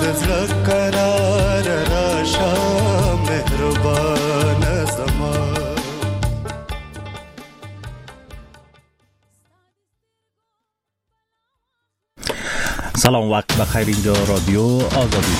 زړه قرار راشه مهربان زما. سلام، وقت بخیر. اینجا رادیو آزادی.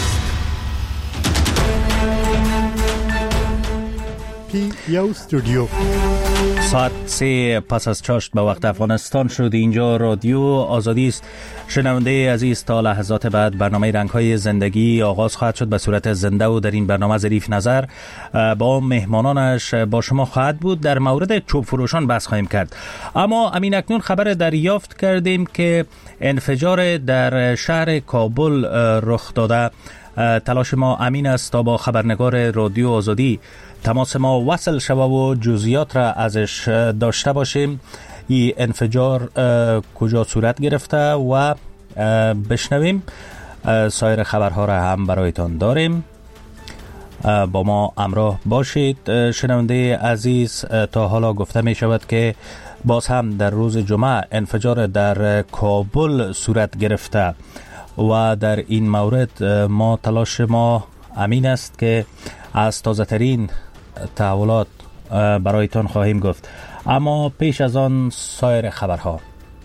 یو استودیو ساعت 3 پس از چاشت به وقت افغانستان شد. اینجا رادیو آزادی است. شنونده عزیز، تا لحظات بعد برنامه رنگ‌های زندگی آغاز خواهد شد به صورت زنده و در این برنامه ظریف نظر با مهمانانش با شما خواهد بود. در مورد چوب فروشان بحث خواهیم کرد. اما امین اکنون خبر دریافت کردیم که انفجار در شهر کابل رخ داده. تلاش ما امین است تا با خبرنگار رادیو آزادی تماس ما وصل شوه و جزئیات را ازش داشته باشیم. این انفجار کجا صورت گرفته و بشنویم. سایر خبرها را هم برایتان داریم. با ما همراه باشید. شنونده عزیز، تا حالا گفته می شود که باز هم در روز جمعه انفجار در کابل صورت گرفته و در این مورد تلاش ما امین است که از تازه ترین تحولات برایتان خواهیم گفت. اما پیش از آن سایر خبرها.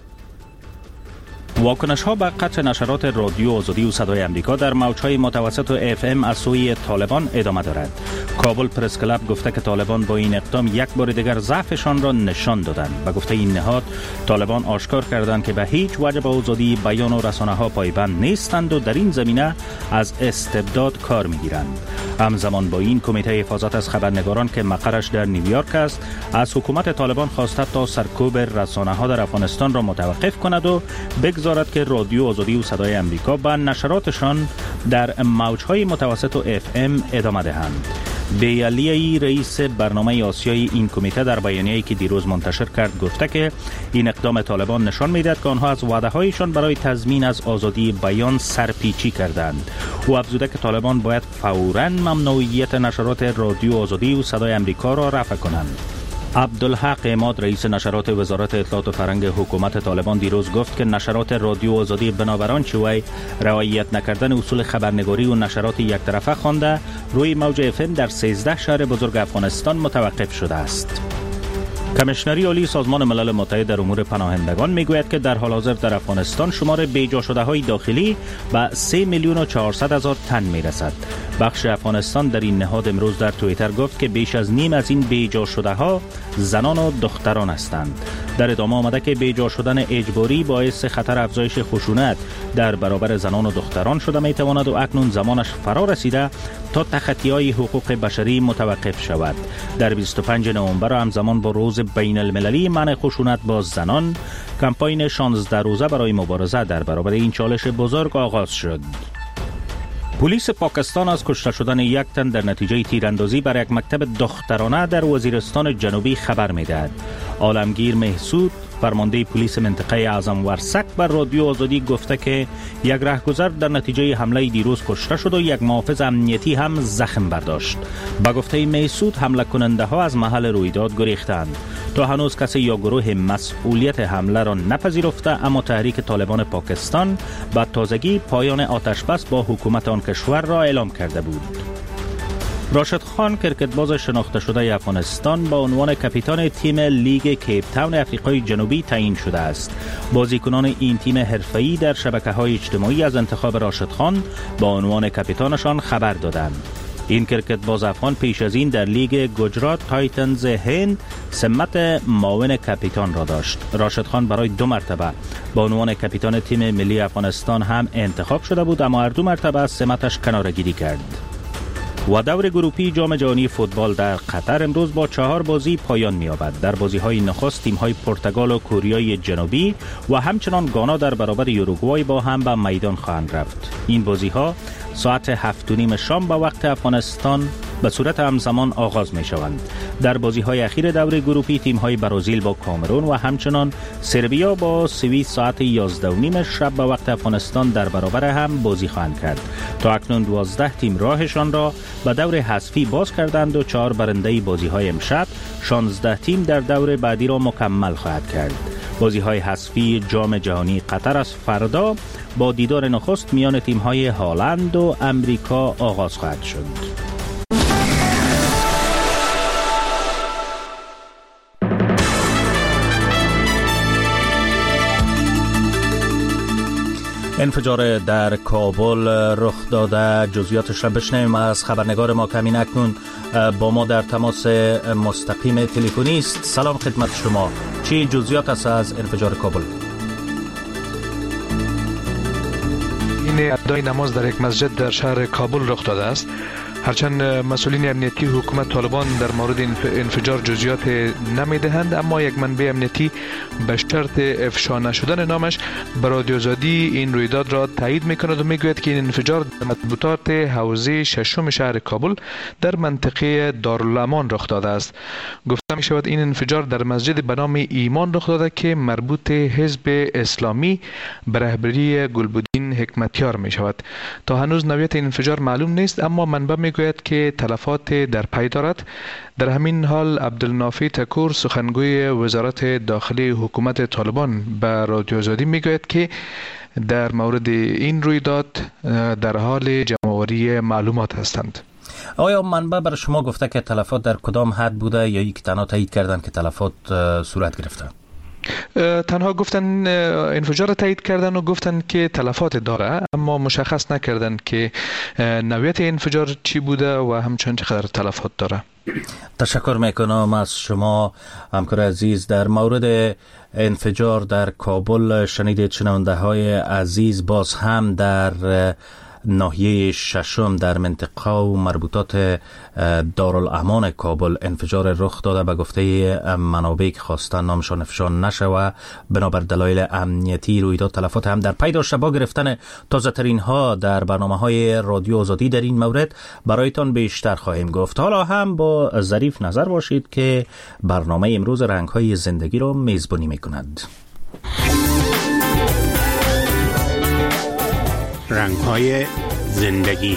واکنش ها به قطع نشرات رادیو آزادی و صدای امریکا در موجهای متوسط و FM از سوی طالبان ادامه دارد. کابل پرس کلاب گفته که طالبان با این اقدام یک بار دیگر ضعفشان را نشان دادند. به گفته این نهاد، طالبان آشکار کردند که به هیچ وجه به آزادی بیان و رسانه ها پایبند نیستند و در این زمینه از استبداد کار میگیرند. همزمان با این، کمیته حفاظت از خبرنگاران که مقرش در نیویورک است، از حکومت طالبان خواسته تا سرکوب رسانه ها در افغانستان را متوقف کند و بگذارد که رادیو آزادی و صدای امریکا به نشراتشان در موجهای متوسط و FM ادامه دهند. بیالی رئیس برنامه آسیایی این کمیته در بیانیه‌ای که دیروز منتشر کرد گفته که این اقدام طالبان نشان می‌دهد که آنها از وعده‌هایشان برای تضمین از آزادی بیان سرپیچی کردند. او افزوده که طالبان باید فوراً ممنوعیت نشرات رادیو آزادی و صدای امریکا را رفع کنند. عبدالحق عماد، رئیس نشرات وزارت اطلاعات و فرهنگ حکومت طالبان، دیروز گفت که نشرات رادیو آزادی بنابر آنچه وی رعایت نکردن اصول خبرنگاری و نشرات یک طرفه خوانده روی موج FM در 13 شهر بزرگ افغانستان متوقف شده است. کمیشنری عالی سازمان ملل متحد در امور پناهندگان میگوید که در حال حاضر در افغانستان شمار بیجا شده های داخلی به 3,400,000 تن میرسد. بخش افغانستان در این نهاد امروز در توییتر گفت که بیش از نیم از این بیجا شده ها زنان و دختران هستند. در ادامه آمده که بیجا شدن اجباری باعث خطر افزایش خشونت در برابر زنان و دختران شده میتواند و اکنون زمانش فرا رسیده تا تخطی‌های حقوق بشری متوقف شود. در 25 نوامبر همزمان با روز بین المللی منع خشونت با زنان، کمپاین 16 روزه برای مبارزه در برابر این چالش بزرگ آغاز شد. پلیس پاکستان از کشته شدن یک تن در نتیجه تیراندازی بر یک مکتب دخترانه در وزیرستان جنوبی خبر می‌دهد. عالمگیر محسود، فرمانده پلیس منطقه اعظم ورسک، بر رادیو آزادی گفته که یک رهگذر در نتیجه حمله دیروز کشته شد و یک محافظ امنیتی هم زخم برداشت. به گفته محسود، حمله کننده ها از محل رویداد گریختند. تا هنوز کسی یا گروه مسئولیت حمله را نپذیرفته، اما تحریک طالبان پاکستان به تازگی پایان آتش بس با حکومت آن کشور را اعلام کرده بود. راشد خان، کرکتباز شناخته شده افغانستان، با عنوان کاپیتان تیم لیگ کیپ تاون افریقای جنوبی تعیین شده است. بازیکنان این تیم حرفه‌ای در شبکه‌های اجتماعی از انتخاب راشد خان با عنوان کاپیتانشان خبر دادند. این کرکتباز افغان پیش از این در لیگ گجرات تایتنز هند سمت معاون کاپیتان را داشت. راشد خان برای 2 مرتبه با عنوان کاپیتان تیم ملی افغانستان هم انتخاب شده بود، اما هر 2 مرتبه از سمتش کناره‌گیری کرد. و دور گروپی جام جهانی فوتبال در قطر امروز با 4 بازی پایان می‌یابد. در بازی‌های نخست تیم‌های پرتغال و کره جنوبی و همچنان گانا در برابر یوروگوای با هم به میدان خواهند رفت. این بازی‌ها ساعت 7:30 شام به وقت افغانستان به صورت همزمان آغاز می شوند. در بازی های اخیر دور گروهی تیم های برزیل با کامرون و همچنان سربیا با سوئیس ساعت 11:30 شب به وقت افغانستان در برابر هم بازی خواهند کرد. تا اکنون 12 تیم راهشان را به دور حذفی باز کردند و 4 برنده بازی های امشب 16 تیم در دور بعدی را مکمل خواهد کرد. بازی های حذفی جام جهانی قطر از فردا با دیدار نخست میان تیم های هالند و امریکا آغاز خواهد شد. انفجار در کابل رخ داده، جزئیاتش را بشنویم از خبرنگار ما کمین اکنون با ما در تماس مستقیم تلفنی است. سلام خدمت شما، چی جزئیات است از انفجار کابل؟ این ادای نماز در یک مسجد در شهر کابل رخ داده است. هرچند مسئولین امنیتی حکومت طالبان در مورد انفجار جزئیات نمیدهند، اما یک منبع امنیتی به شرط افشا نشدن نامش به رادیو آزادی این رویداد را تایید میکند و میگوید که این انفجار در مطبوعات حوزه ششم شهر کابل در منطقه دارالامان رخ داده است. گفته می شود این انفجار در مسجد به نام ایمان رخ داده که مربوط حزب اسلامی به رهبری گلبدین حکمتیار می شود. تا هنوز نوعیت انفجار معلوم نیست، اما منبع میگوید که تلفات در پی دارد. در همین حال عبدالنافی تکور سخنگوی وزارت داخلی حکومت طالبان به رادیو آزادی میگوید که در مورد این رویداد در حال جمع‌آوری معلومات هستند. آیا منبع بر شما گفته که تلفات در کدام حد بوده یا یک تنها تایید کردن که تلفات صورت گرفته؟ تنها گفتن انفجار تایید کردن و گفتن که تلفات داره، اما مشخص نکردن که نوعیت انفجار چی بوده و همچنین چقدر تلفات داره. تشکر میکنم از شما همکار عزیز. در مورد انفجار در کابل شنیدید شنونده های عزیز، باز هم در ناحیه ششم در منطقه و مربوطات دارالامان کابل انفجار رخ داده. به گفته منابع که خواستن نامشان افشا نشود بنابر دلایل امنیتی رویداد تلفات هم در پی داشته. با گرفتن تازه ترین ها در برنامه های رادیو آزادی در این مورد برایتان بیشتر خواهیم گفت. حالا هم با ظریف نظر باشید که برنامه امروز رنگ های زندگی را میزبانی میکند. رنگ‌های زندگی.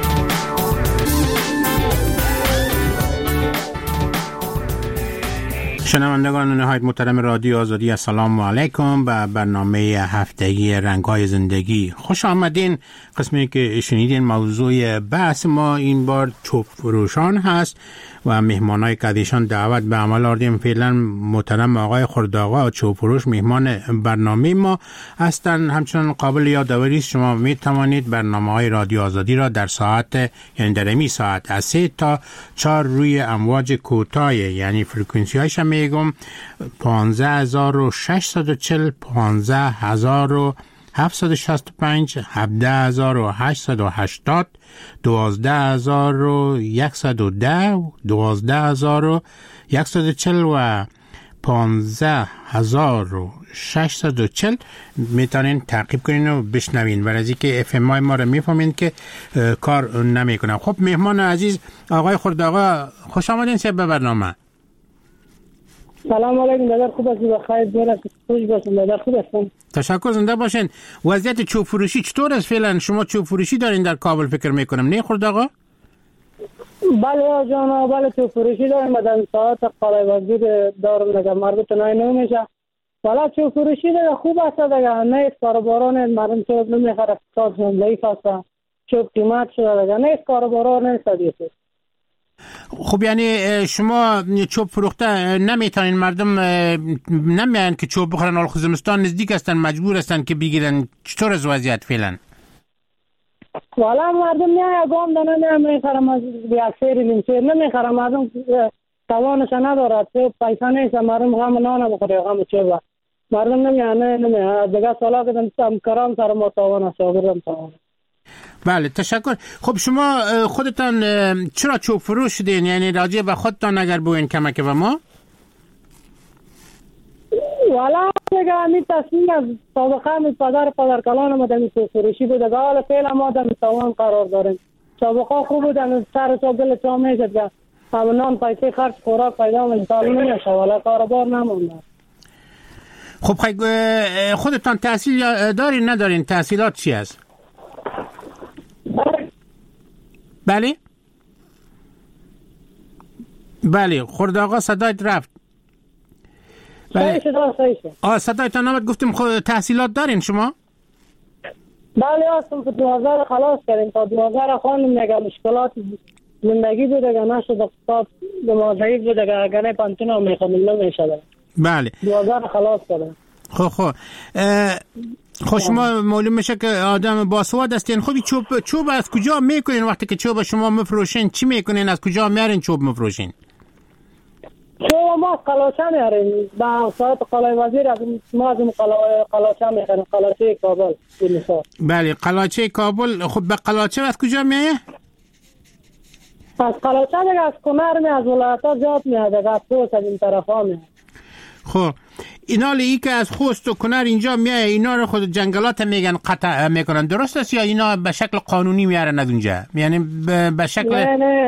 شنوندگان نهایت محترم رادیو آزادی، السلام علیکم. به برنامه هفتگی رنگ‌های زندگی خوش آمدین. قسمی که شنیدین موضوع بحث ما این بار چوب فروشان هست و مهمانای که ایشان دعوت به عمل آوردیم. فعلا محترم آقای خردآقا چوب فروش مهمان برنامه ما هستند. همچنان قابل یادآوری است شما می توانید برنامه‌های رادیو آزادی را در ساعت، یعنی در امی ساعت از 3 تا 4 روی امواج کوتاه، یعنی فرکانسی هایش میگم 15640 15765 17880 12110 12140 و 15640 میتونین تعقیب کنین و بشنوین. برای از اینکه اف ام ما رو میفهمین که کار نمیکنه. خب مهمان عزیز آقای خردآقا خوش آمدین به برنامه. سلام علیکم دادر، خوب هستی؟ بخیر دارم، خوش باشین دادر، خوب هستم. تشکر، زنده باشین. وضعیت چوب فروشی چطور است فعلا؟ شما چوب فروشی دارین در کابل فکر میکنم، نه خردآقا؟ بله جانا، بله چوب فروشی داریم. بدن ساعت قلعه وزیر دارم دیگه، مربوط نمیشه. بله چوب فروشی دیگه خوب است دیگه، نه کارباران مردم چوب نمیخره، اقتصاد ضعیف است، چوب قیمت شده دیگه، نه کارباران نیست دیگه. خب یعنی شما چوب فروخته نمیتونین، مردم نمیان که چوب بخورن، حال زمستان نزدیک هستن مجبور هستن که بگیرن. چطور از وضعیت فعلا؟ والا مردم نه گام دانه نمیخرم، از بیاکسری نمیشه نمیخرم، مردم توانش نداره، پیسه نیست، مردم غم نان بخوره، غم چوب مردم نمیان دیگه. سالا که کرام سر ما توان است، آوردم توان. بله تشکر. خب شما خودتان چرا چوب فروش شدین؟ یعنی راجع به خودتان اگر بوین کمک به ما. والا دیگه همین تصمیم از سابقه می پدر کلان ما دمی چوب فروشی بود دیگه، حالا فعلا ما دمی توان قرار داریم. سابقه خوب بودن، سر تا دل تا میشد که همونان پیسه خرج خوراک پیدا میشد نمیشه ولی کاربار نمونده. خب خودتان تحصیل دارین ندارین؟ تحصیلات چی است؟ بله؟ بله خورد آقا صدایت رفت. بله صدایتان آمد. گفتیم خود تحصیلات دارین شما؟ بله هستم که 2000 خلاص کردیم. تا 2000 خواندیم نگه مشکلات زندگی بوده که نشد اقتصاد ضعیف بوده که اگر نه پانتون هم میخوندیم نمیشده. بله 2000 خلاص کردیم. خب شما معلوم میشه که آدم باسواد هستین. خب چوب از کجا میکنین؟ وقتی که چوب شما مفروشین چی میکنین؟ از کجا میارین چوب مفروشین؟ چوب ما قلاچه میاریم با ساعت قلعه وزیر. ما از قلاچه میخریم، قلاچه کابل. بله قلاچه کابل. خب به قلاچه از کجا میایه؟ از قلاچه دیگه از کنر می از ولایت ها زیاد میاد، از خوست از این طرف ها میاد. خب اینا ای که از خوست و کنر اینجا میایه اینا رو خود جنگلات میگن قطع میکنن، درست است یا اینا به شکل قانونی میارن از اونجا؟ یعنی به شکل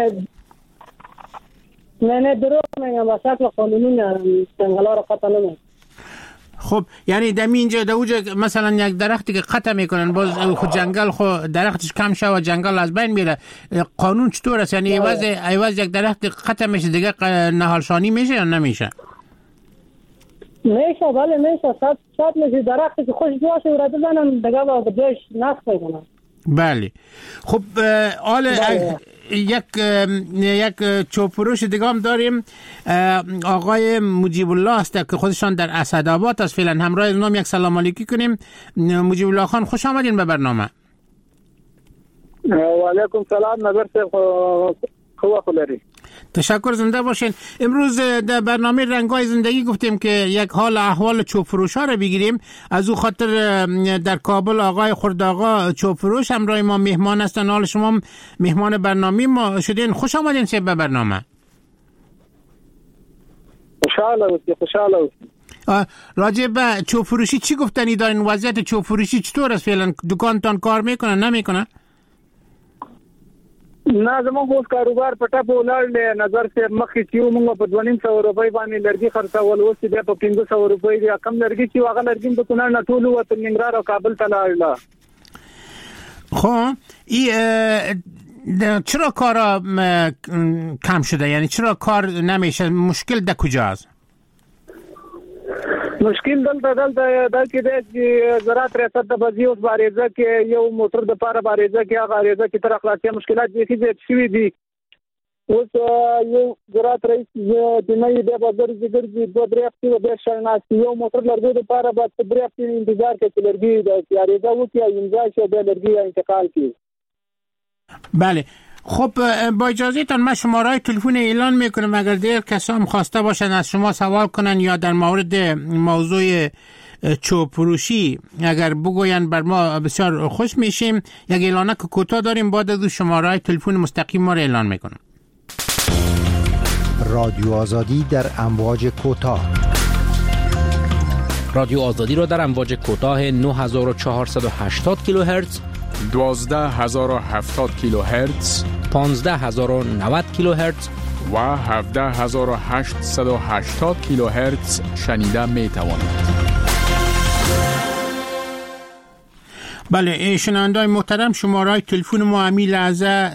نه درست میگم، به شکل قانونی میارن، جنگلا رو قطع نمیکنن. خب یعنی دمی اینجا دوجه مثلا یک درختی که قطع میکنن باز خود جنگل خود درختش کم شه و جنگل از بین میره، قانون چطور است؟ یعنی ایواز یک درخت قطع میشه دیگه نهالشانی میشه یا نمیشه؟ میشه بله میشه. صد میشه درختی که خوش باشه و را بزنن دیگه با جایش نقص میکنن. بله خب یک چوب فروش دیگه هم داریم، آقای مجیب الله است که خودشان در اسدآباد است. فعلا همراه نام یک سلام علیکی کنیم. مجیب الله خان خوش آمدین به برنامه. و علیکم سلام. نظر خوب خلری. تشکر، زنده باشین. امروز در برنامه رنگ‌های زندگی گفتیم که یک حال احوال چوب فروش‌ها رو بگیریم. از او خاطر در کابل آقای خردآقا چوب فروش همراه ما مهمان هستن. حال شما مهمان برنامه ما شدین. خوش آمدین به برنامه. خوشحاله. راجع به چوب فروشی چی گفتنی دارین؟ وضعیت چوب فروشی چطور است فعلا؟ دکانتان کار میکنه نمیکنه؟ نه زموږ اوس کاروبار په ټاپ ولاړ دی. نظر سے مخکې چې موږ په 200 روپۍ باندې لرګي خرڅول، اوس بیا په 500 روپۍ دی. کم لرګي چې هغه لرګي په کنړ نه ټول وته ننګرهار او کابل ته لاړل. خب چرا کارا کم شده؟ یعنی چرا کار نمیشه؟ مشکل در کجاست؟ مشکل دلته دا کې د زراعت ریاست د بازي اوس باریزه کې یو موټر د پاره باریزه کې هغه باریزه کې تر اخلاقي مشکلات دي چې شوي دي. اوس یو زراعت رئیس د نه د بازار زګر دي 2 هفته به شناس یو موټر لرګي د پاره بعد 3 هفته انتظار کوي لرګي د باریزه وکي امضا شي د لرګي انتقال کی. بله خب با اجازهتان من شماره تلفن اعلان میکنم. اگر دیگر کسا هم خواسته باشن از شما سوال کنن یا در مورد موضوع چوب فروشی اگر بگوین بر ما بسیار خوش میشیم. یک اعلانه که کوتاه داریم، بعد از شماره تلفن مستقیم ما را اعلان میکنم. رادیو آزادی در امواج کوتاه. رادیو آزادی را در امواج کوتاه 9480 کیلوهرتز، 12070 کیلوهرتز، 15090 کیلوهرتز و 17880 کیلوهرتز شنیده می توانید. بله شنوندگان محترم، شماره تلفن ما همین لحظه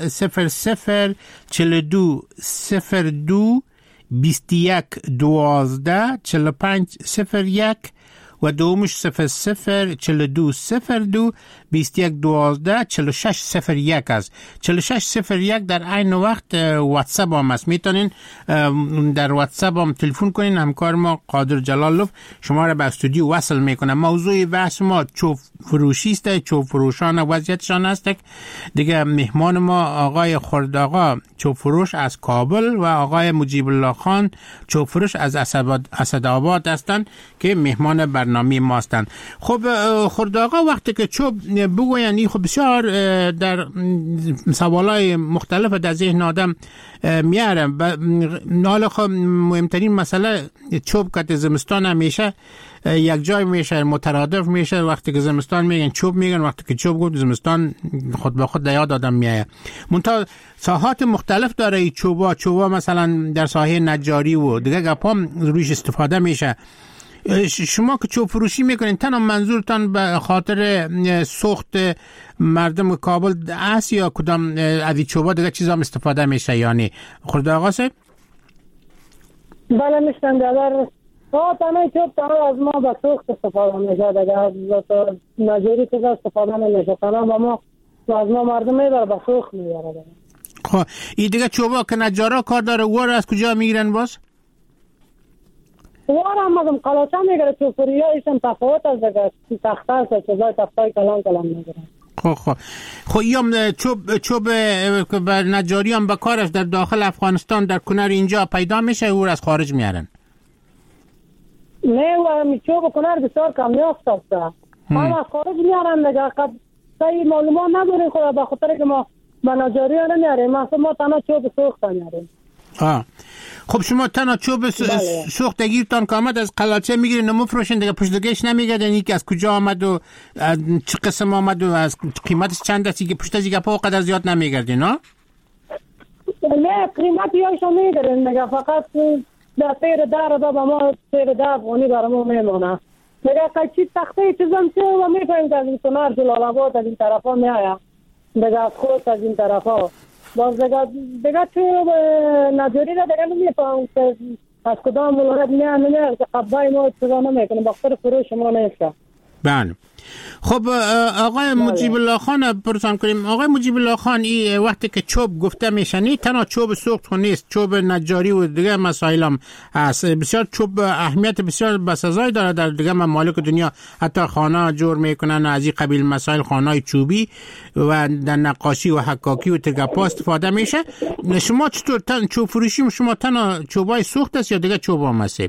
0042 02 21 12 45 01 و دومش 0042 02 21 12 46 01 است. 46 01 در عین وقت واتساپ هم است. میتونین در واتساپ هم تلفن کنین. همکار ما قادر جلالوف شما را به استودیو وصل میکنه. موضوع بحث ما چوب فروشی است، چوب فروشان وضعیتشان است. دیگه مهمان ما آقای خردآقا چوب فروش از کابل و آقای مجیب الله خان چوب فروش از اسدآباد هستند که مهمان برنامه برنامه ما هستند. خب خورد آقا وقتی که چوب بگوین خب بسیار در سوالای مختلف در ذهن آدم میاره. حالا خب مهمترین مسئله چوب که زمستان همیشه یک جای میشه مترادف میشه. وقتی که زمستان میگن چوب میگن، وقتی که چوب گفت زمستان خود به خود یاد آدم میاد. منتها ساحات مختلف داره این چوبا مثلا در ساحه نجاری و دیگه گپا رویش استفاده میشه. شما که چوب فروشی میکنین تنها منظورتان به خاطر سوخت مردم کابل است یا کدام از این چوبا دیگه چیزا استفاده میشه؟ یعنی خورد آقا صاحب؟ بله میشتن در تنها چوب تنها از ما به سوخت استفاده میشه، دیگه از نجاری که استفاده نمیشه. تنها با ما از ما مردم میبره به سوخت میبره. خب این دیگه چوبا که نجارا کار داره وار از کجا میگیرن باز؟ وار هم از قلاچه میگیره. چوبوری ها ایشون تفاوت از دیگه تخته است، چوبای تختای کلان میگیرن. خب یا چوب بر نجاری هم به کارش در داخل افغانستان در کنار اینجا پیدا میشه او از خارج میارن؟ نه و همی چوب کنار بسیار کم نیافتاسته هم از خارج میارن دیگه. صحیح معلومات نداریم خدا به خاطر که ما به نجاری ها نمیاریم. ما تنها چوب سوخت میاریم. خب شما تنها چوب سوخت گیرتان که آمد از قلاچه میگیرین و مفروشین دیگه پشتگیش نمیگردن یکی از کجا آمد و چه قسم آمد و از قیمتش چند است که پشت دیگه پا قدر زیاد نمیگردین؟ نه قیمتی هایشو میگردن دیگه، فقط در سیر در با ما سیر در افغانی برامو میمونه دیگه. قیچی تخته چیزم چه و میفهیم که از این کنار جلال آباد از این طرف ها میایا دیگه، از خود از این طرف ها باز دیگه چوب نجاری را دیگه نمیفهم که از کدام ولایت میاد که قبای ما چیزا نمیکنه بخاطر فروش ما نیست. بله. خب آقای مجیب الله خان پرسان کنیم. آقای مجیب الله خان این وقتی که چوب گفته میشنی تنها چوب سوخت خو نیست، چوب نجاری و دیگه مسائل هم هست. بسیار چوب اهمیت بسیار بسزای داره در دیگه ممالک دنیا، حتی خانه جور میکنن از این قبیل مسائل، خانه‌های چوبی و در نقاشی و حکاکی و تگپا استفاده میشه. شما چطور چوب فروشی شما تنها چوبای سوخت است یا دیگه چوب هم هست؟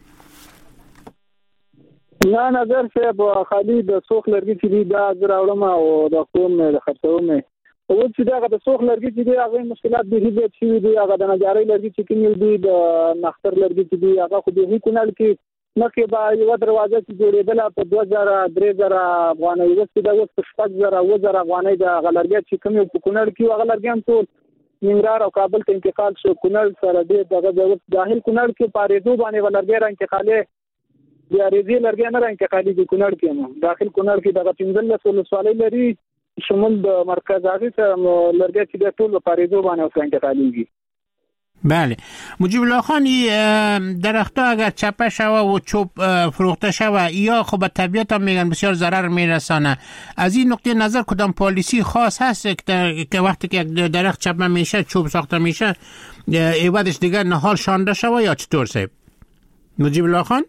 نه نظر صاحب خالی د سوخ لرګي چې دی دا راوړم او د کوم د خرڅوم او چې دا د سوخ لرګي چې دی هغه مشکلات به هیڅ شي دی، هغه د نجاری لرګي چې کوم دی د نختر لرګي چې دی هغه خو به کونل کې نکه با یو دروازه چې جوړېدله په 2000 افغانۍ وسته د 6000 افغانۍ د غلرګي چې کوم په کونل کې هغه لرګي هم ټول ننګرهار او کابل ته انتقال شو. کونل سره دغه د داخل کونل کې پاریدو باندې ولرګي را انتقالي بیا ریزی لرګي نه را انتقالي دي کونړ کې نو داخل کونړ کې دغه 15 ولسوالۍ لري شمول د مرکز هغه لرګي چې د ټول پاریزو باندې انتقاليږي. بله. مجیب الله خان درختها اگر چپه شوه و چوب فروخته شوه یا خب طبیعت هم میگن بسیار ضرر میرسانه، از این نقطه نظر کدام پالیسی خاص هست که وقتی که یک درخت چپه میشه چوب ساخته میشه عوضش دیگر نهال شانده شوه یا چطور صاحب؟ مجیب الله خان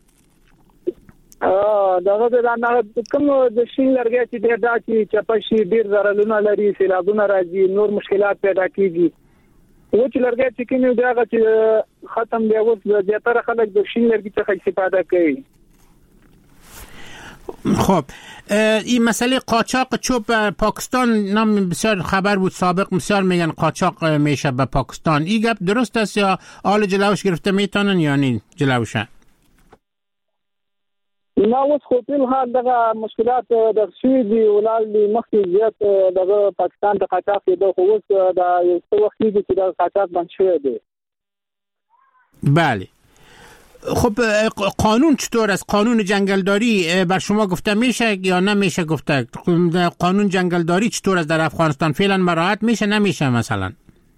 دغه د کوم د شین لرګي چې ډېر دا چې چپشي ډېر زرلونه لري، سیلابونه راځي، نور مشکلات پیدا کیږي. و چې لرګي چې کینو دغه چې ختم دی اوس د زیاتره خلک د شین لرګي څخه استفاده کوي. خب این مسئله قاچاق چوب پاکستان نام بسیار خبر بود سابق، بسیار میگن قاچاق میشه به پاکستان. این گپ درست است یا آل جلوش گرفته میتونن یا نه جلوشن؟ نه اوس خو په حال دغه مشکلات د سویدي ولال مخکې زیات دغه پاکستان ته قاچاق دی، خو اوس د یو څه وخت دی چې د قاچاق بند شوی دی. بله. خب قانون چطور است؟ قانون جنگلداری بر شما گفته میشه یا نمیشه گفته؟ قانون جنگلداری چطور است در افغانستان؟ فعلا مراعات میشه نمیشه مثلا؟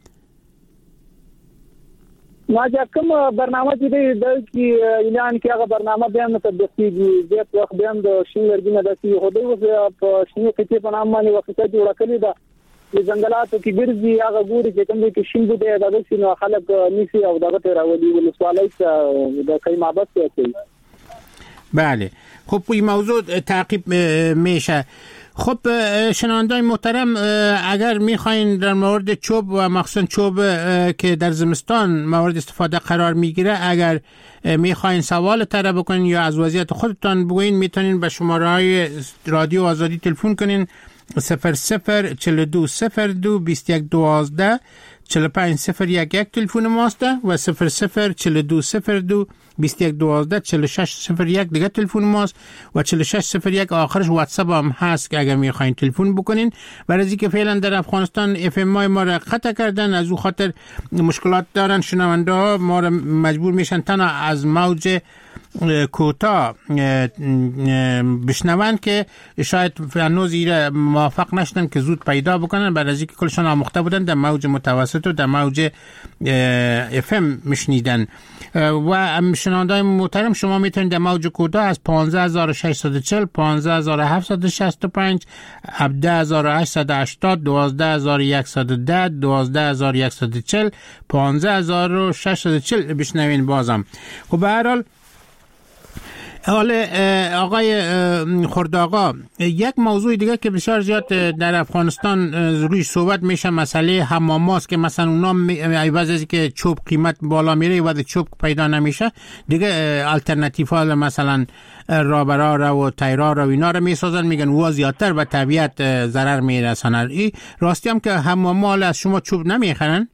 ما کوم برنامه چې دی د اعلان کې هغه برنامه به هم تدقیقي زیات وخت به هم د شین لرګي نه داسي هو دی او په شین کې په نام باندې وخت جوړ کړی دا د جنگلاتو کې ګرځي هغه ګوري چې کوم کې شین بده د سینو خلک نیسی او دغه ته راولي ولسوالۍ ته د قیمابت کوي. بله. خب این موضوع تعقیب میشه. خب شنوندگان محترم، اگر میخواین در مورد چوب و مخصوصا چوب که در زمستان مورد استفاده قرار میگیره، اگر میخواین سوال طرح بکنین یا از وضعیت خودتان بگوین، میتونین به شماره های رادیو آزادی تلفن کنین 0042022112 45011 تلفن ماست و 0042022112 4601 دیگه تلفن ماست و 4601 آخرش واتساپ هم هست که اگر میخواین تلفن بکنین. برای اینکه فعلا در افغانستان اف ام ما را قطع کردن، از او خاطر مشکلات دارن شنونده ها، ما را مجبور میشن تنها از موج کوتاه بشنون که شاید هنوز ایره موافق نشدن که زود پیدا بکنن، برای اینکه کلشان آموخته بودن در موج متوسط و در موج اف ام میشنیدن. و شنوندگان محترم، شما میتونید در موج کوتاه از 15640 15765 17880 12110 12140 15640 بشنوین بازم. خب به هر حال آقای خردآقا، یک موضوع دیگه که بسیار زیاد در افغانستان روی صحبت میشه مسئله حماماست که مثلا اونا عوض از که چوب قیمت بالا میره و چوب پیدا نمیشه دیگه الटरनेटिव ها مثلا رابرا و تایرا و اینا رو میسازن، میگن او زیادتر به طبیعت ضرر میرسونه. این راستی هم که حماما از شما چوب نمیخرن؟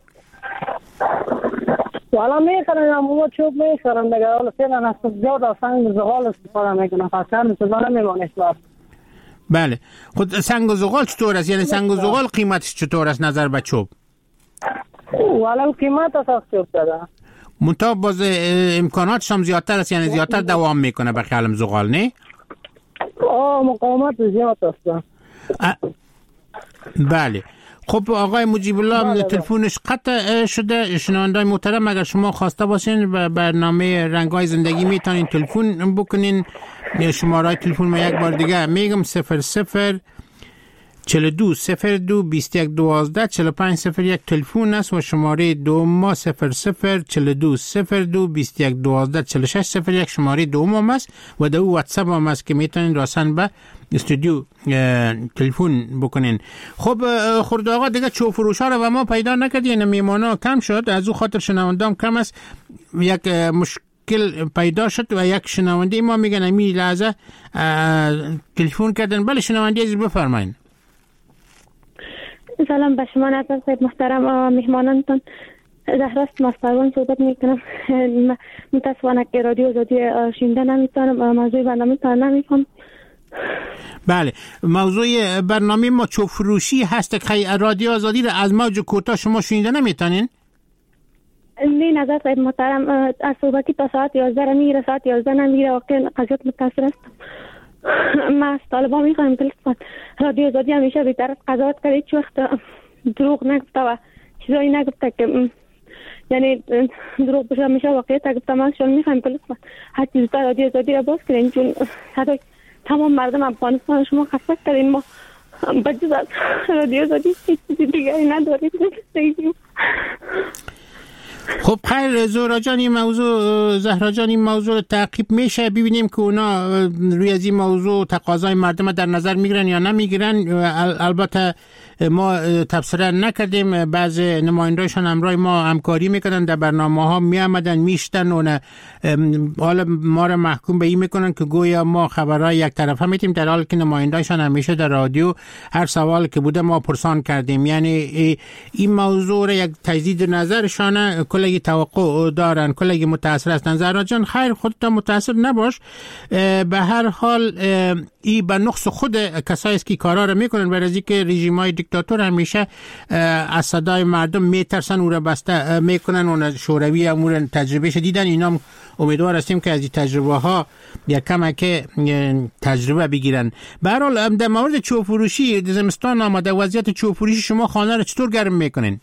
والا میخرن، اما چوب میخرن دیگه. حالا فعلا از زیاد از سنگ و زغال استفاده میکنن، خاصا مثلا نمیمونه. بله، خود سنگ و زغال چطور است؟ یعنی سنگ و زغال قیمتش چطور است نظر به چوب؟ والا قیمت از چوب داده منتها باز امکاناتش هم زیادتر است، یعنی زیادتر دوام میکنه به خیالم زغال، نه؟ مقاومت زیاد است. بله. خب آقای مجیب الله تلفنش قطع شده. شنوندای محترم، اگر شما خواسته باشین به برنامه رنگ‌های زندگی میتونین تلفن بکنین. شماره تلفن ما یک بار دیگه میگم 00 42 02 21 12 4501 تلفن است و شماره دوم ما 00 42 02 21 12 4601 شماره دوم است و در واتساپ هم است که میتونین راسن به استودیو تلفن بکنین. خب خردآقا، دیگه چوب فروش ها رو و ما پیدا نکردین، میمانا کم شد، از او خاطر شنوندام کم است. یک مشکل پیدا شد و یک شنونده ما میگن امی لحظه تلفن کردن. بله شنونده عزیز بفرمایین. سلام به شما ناظر صاحب محترم، مهمانانتان زهراست مستقیم صحبت میکنم. متاسفانه که رادیو آزادی شنیده نمیتونم، موضوع برنامه تا نمیفهم. بله، موضوع برنامه ما چوب فروشی هست که رادیو آزادی را از موج کوتاه شما شنیده نمیتونین؟ نه نظر صاحب محترم، از صبحی تا ساعت 11 میره، ساعت 11 نمیره، واقعا قضیت متاثر هستم. ما از طالبان میخوایم که رادیو آزادی همیشه بی‌طرف قضاوت کرده، هیچ وقت دروغ نگفته و چیزایی نگفته که یعنی دروغ بشه، همیشه واقعیت گفته. ما ازشان میخوایم که لطفا هر چیز تا رادیو آزادی را باز کنین، چون صدای تمام مردم افغانستان شما خسته کردین. ما بجز از رادیو آزادی هیچ چیزی دیگری نداریم. خب خیر زهرا جان، این موضوع زهرا جان این موضوع رو تعقیب میشه، ببینیم که اونا روی از این موضوع تقاضای مردم در نظر میگیرن یا نمیگیرن. البته ما تبصره نکردیم، بعض نماینده‌شان همراه ما همکاری میکنن، در برنامه‌ها میآمدن میشتن و حالا ما رو محکوم به این میکنن که گویا ما خبرهای یک طرفه میتیم، در حالی که نماینده‌شان همیشه در رادیو هر سوال که بوده ما پرسان کردیم. یعنی این موضوع رو یک تجدید نظرشانه، کلی توقع دارن، کلی متاثر هستن. زهرا جان خیر، خودت متاثر نباش. به هر حال این به نقص خود کسایی است که کارا رو میکنن، برای اینکه رژیم‌های دیکتاتور همیشه از صدای مردم میترسن، او را بسته میکنن. اون شوروی امور تجربه دیدن، اینا امیدوار هستیم که از این تجربه ها یک کمک تجربه بگیرن. به هر حال در مورد چوب فروشی زمستان آمده، وضعیت چوب فروشی شما خانه را چطور گرم میکنین؟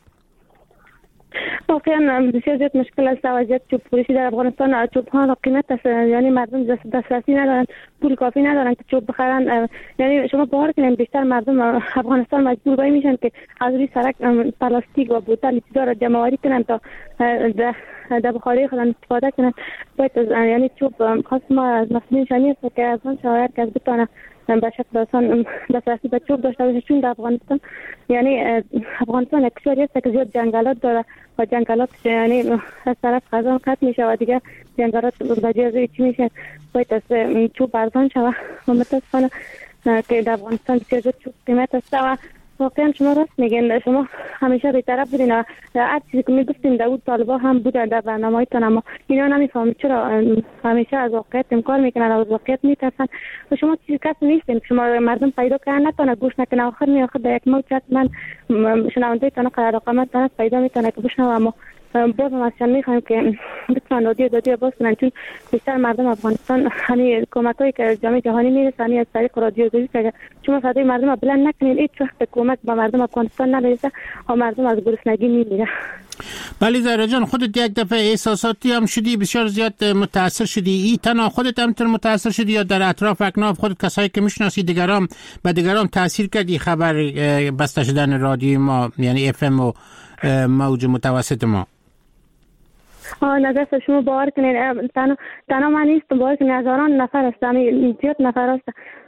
واقعا بسیار زیاد مشکل است وضعیت چوب فروشی در افغانستان. چوب ها قیمت است، یعنی مردم دسترسی ندارن، پول کافی ندارن که چوب بخرن. یعنی شما باور کنید بیشتر مردم افغانستان مجبور به میشن که از روی سرک پلاستیک و بوتل چیزا را جمع آوری کنن تا در بخاری خودن استفاده کنن. باید یعنی چوب خاص ما از مسئولین شانی است که از آن شاید که از بتونه به شکل آسان دسترسی به چوب داشته باشه، چون در افغانستان یعنی افغانستان کشوری است که زیاد جنگلات داره و جنگلات یعنی از طرف خزان قطع میشه و دیگه جنگلات به جای چی میشه باید از چوب ارزان شود و متاسفانه که در افغانستان بسیار زیاد چوب قیمت است و واقعا شما راست میگین، شما همیشه بی‌طرف بودین و هر چیزی که میگفتین داود طالبا هم بودن در برنامه‌هایتون، اما اینا نمیفهمید چرا همیشه از واقعیت انکار میکنن و از واقعیت میترسن و شما چیزی کسی نیستین، شما مردم پیدا کردن نتونه گوش نکنه، آخر در یک موج من شنونده تان قرارداد تان پیدا میتونه که بشنوه، اما باز ما اصلا میخوایم که بتونن رادیو باز کنن، چون بیشتر مردم افغانستان همین کمکایی که جامعه جهانی میرسن از طریق رادیو که شما صدای مردم رو بلند نکنین، هیچ وقت کمک به مردم افغانستان نرسه و مردم از گرسنگی میمیره. بله زهرا جان، خودت یک دفعه احساساتی هم شدی، بسیار زیاد متاثر شدی، ای تنها خودت هم متاثر شدی یا در اطراف اکناف خودت کسایی که میشناسی دیگران به دیگران تاثیر کردی خبر بسته شدن رادیو ما یعنی اف ام و موج متوسط ما؟ نظر شما باور کنید تنها من نیستم، باور کنید هزاران نفر است، زیاد نفر است.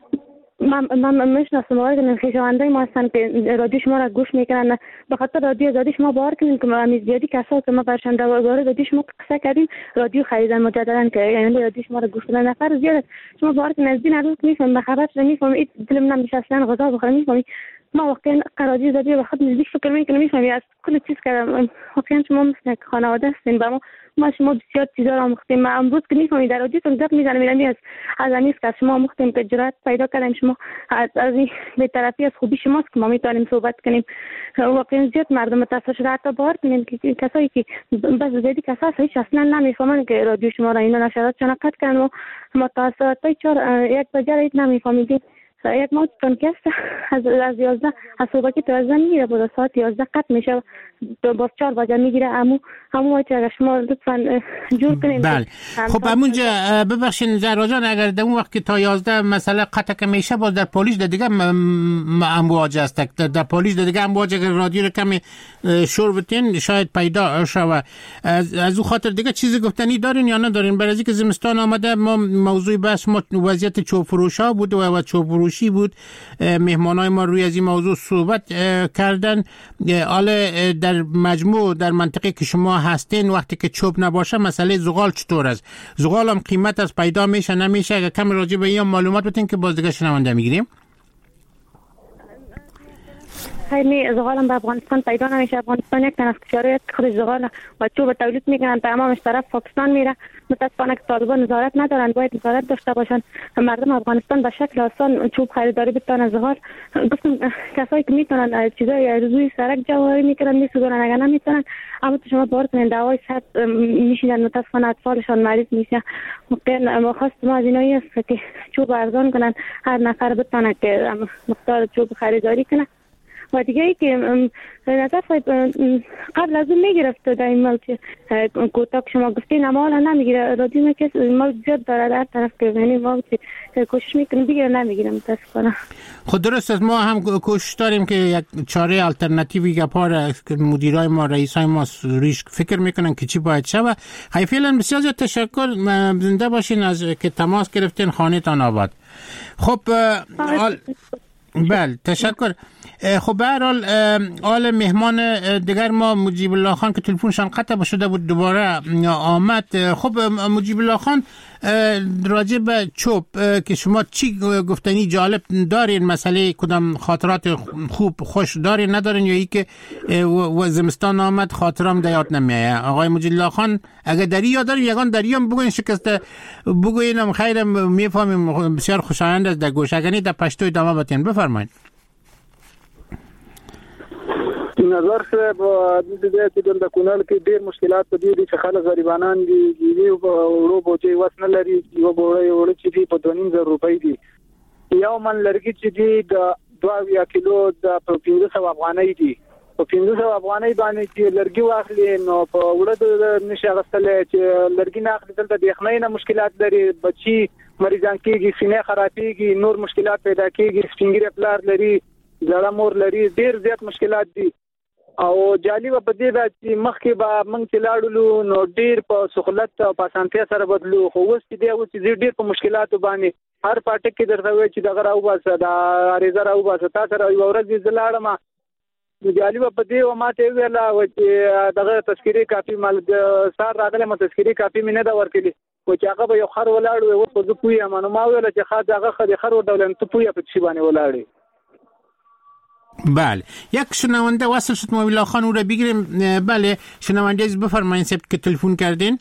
من میشناسم باور کنید خویشاوندای ما هستن که رادیو شما را گوش میکنن، به خاطر رادیو آزادی شما باور کنید که ما زیادی کسایی که ما برشان درباره رادیو شما قصه کردیم رادیو خریدن مجددا که یعنی رادیو شما را گوش بدن، نفر زیاد شما باور کنید از دین روز میفهم به خبر شده میفهم دلم نمیشه اصلا غذا بخورم میفهم ما واقعا رادیو آزادی به خود نزدیک فکر میکنم میفهمی از کل چیز کردم، واقعا شما مثل خانواده هستین با ما شما بسیار چیزا را آموختیم. ما امروز که میفهمید در رادیو تون گپ میزنم میگم از امیز که شما آموختیم که جرأت پیدا کردیم، شما از این بی‌طرفی از خوبی شماست که ما میتونیم صحبت کنیم. واقعا زیاد مردم متاثر شده، حتی باور کنین که کسایی که بس زیادی کسا هیچ اصلا نمیفهمن که رادیو شما را اینا نشرات چون قطع کردن و متأثرات یک بجای نمیفهمیدین. یک موج تون که از 11 از صبح که 11 میگیره بود ساعت 11 قطع میشه باز 4 بجه میگیره همون موج اگر شما لطفا جور کنین. بله خب همونجا ببخشید زهرا جان اگر در اون وقت که تا 11 مثلا قطع میشه باز در پلیس دیگه امواج است، در پلیس دیگه امواج اگر رادیو رو کمی شور بتین شاید پیدا شوه. از اون خاطر دیگه چیزی گفتنی دارین یا ندارین؟ برای اینکه زمستان آمده ما موضوع بحث ما وضعیت چوب فروشا بود و چوب فروشی بود، مهمانای ما روی از این موضوع صحبت کردن. حالا در مجموع در منطقه که شما هستین وقتی که چوب نباشه مسئله زغال چطور است؟ زغال هم قیمت از پیدا میشه نمیشه؟ اگر کم راجع به این معلومات بدین که باز دیگه شنونده میگیریم. خیلی زغال به افغانستان پیدا نمیشه. افغانستان یک تن از کشورهای که خود زغال و چوب تولید میکنن، تمامش طرف پاکستان میره. متاسفانه که طالبان نظارت ندارن، باید نظارت داشته باشن. مردم افغانستان به شکل آسان چوب خریداری بتونن. زغال گفتم کسایی که میتونن چیزای روی سرک جواری میکنن میسوزونن، اگر نمیتونن اما شما باور کنین دوای صحت میشینن، متاسفانه اطفالشان مریض میشه. ما خواست ما از اینایی است که چوب ارزان کنن، هر نفر بتونه که مقدار چوب خریداری کنه. و دیگه ای که نظر قبل از اون میگرفت در این موج کوتاه که شما گفتین اما حالا نمیگیره. رادیو که موج زیاد داره در طرف که یعنی موج کوشش میکنیم بگیره نمیگیره متاسفانه. خود درست است، ما هم کوشش داریم که یک چاره آلترناتیوی گپار مدیرای ما رئیسای ما ریش فکر میکنن که چی باید شوه. خیلی فعلا بسیار زیاد تشکر، زنده باشین از که تماس گرفتین، خانه تان آباد. خب بله تشکر. خب به هر حال مهمان دیگر ما مجیب الله خان که تلفنشان قطع شده بود دوباره آمد. خب مجیب الله خان راجع به چوب که شما چی گفتنی جالب دارین؟ مسئله کدام خاطرات خوب خوش دارین ندارین یا ای که زمستان آمد خاطرام دیاد نمیایه؟ آقای مجیب الله خان اگر داری یا دارین یگان دریم بگوین شکسته بگوینم خیر میفهمیم بسیار خوشایند است در گوش، اگر نی در پشتوی دامه بتین بفرمایید. نظر صاحب د دې د کونړ کې ډېر مشکلات په دې دي چې خلک غریبانان دي، یو ورو بوجي وس نه لري، یو وړ چې دی په 2.5 روپۍ دي، یو من لرګي چې دی د 2 کیلو د 1500 افغانۍ دي، په 1500 افغانۍ باندې چې لرګي واخلي نو په وړه د نشه غستلې چې لرګي نه اخلي دلته د یخنۍ نه مشکلات لري، بچي مریضان کېږي، سینې خرابېږي، نور مشکلات پیدا کېږي، سپینګری پلار لري، زړه مور لري، ډېر زیات مشکلات دي. او جالب په دې دا چې مخکې به موږ چې لاړو نو ډېر په سہولت او په اسانتیا سره بدلو، خو اوس چې دی اوس ډېر په مشکلاتو باندې هر پټک کې درته وایي چې دغه راو باسه دا اریزه راو باسه تاسو را یو ورځ زلاړم د علي په دې و ماته ویلا و چې دغه تذکری کافي مال سار راغله مې تذکری کافي مې نه دا ورکړي و چې هغه به یو خر ولاړ و او زه پوی امانو ما ویل چې خا دغه خر ودولن ته پوی په شی باندې ولاړی. بله یک شنونده وصل شد مولا خان او را بگیریم. بله شنونده بفرمایید سبت که تلفن کردین.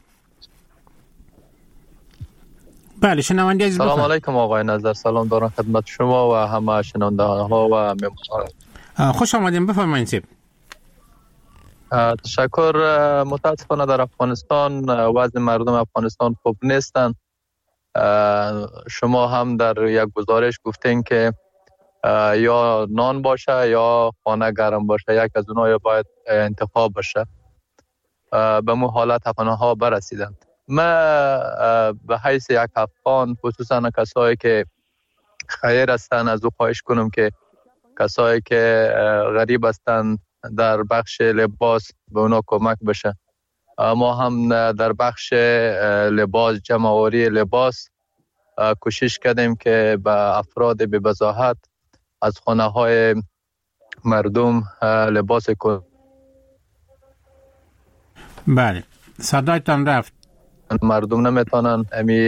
بله شنونده عزیز سلام علیکم آقای نظر، سلام دارم خدمت شما و همه شنونده ها و مهمانان. خوش آمدین، بفرمایید سب. تشکر. متاسفانه در افغانستان وضع مردم افغانستان خوب نیستند. شما هم در یک گزارش گفتین که یا نان باشه یا خانه گرم باشه، یک از اونها یا باید انتخاب باشه. به مو حالت افغانها برسیدند. من به حیث یک افغان خصوصا کسایی که خیر هستند از او خواهش کنم که کسایی که غریب هستند در بخش لباس به اونا کمک بشه. ما هم در بخش لباس جمع‌آوری لباس کوشش کردیم که به افراد بی بضاحت از خانه های مردم لباس کنیم. بله صدایتان رفت. مردم نمیتونن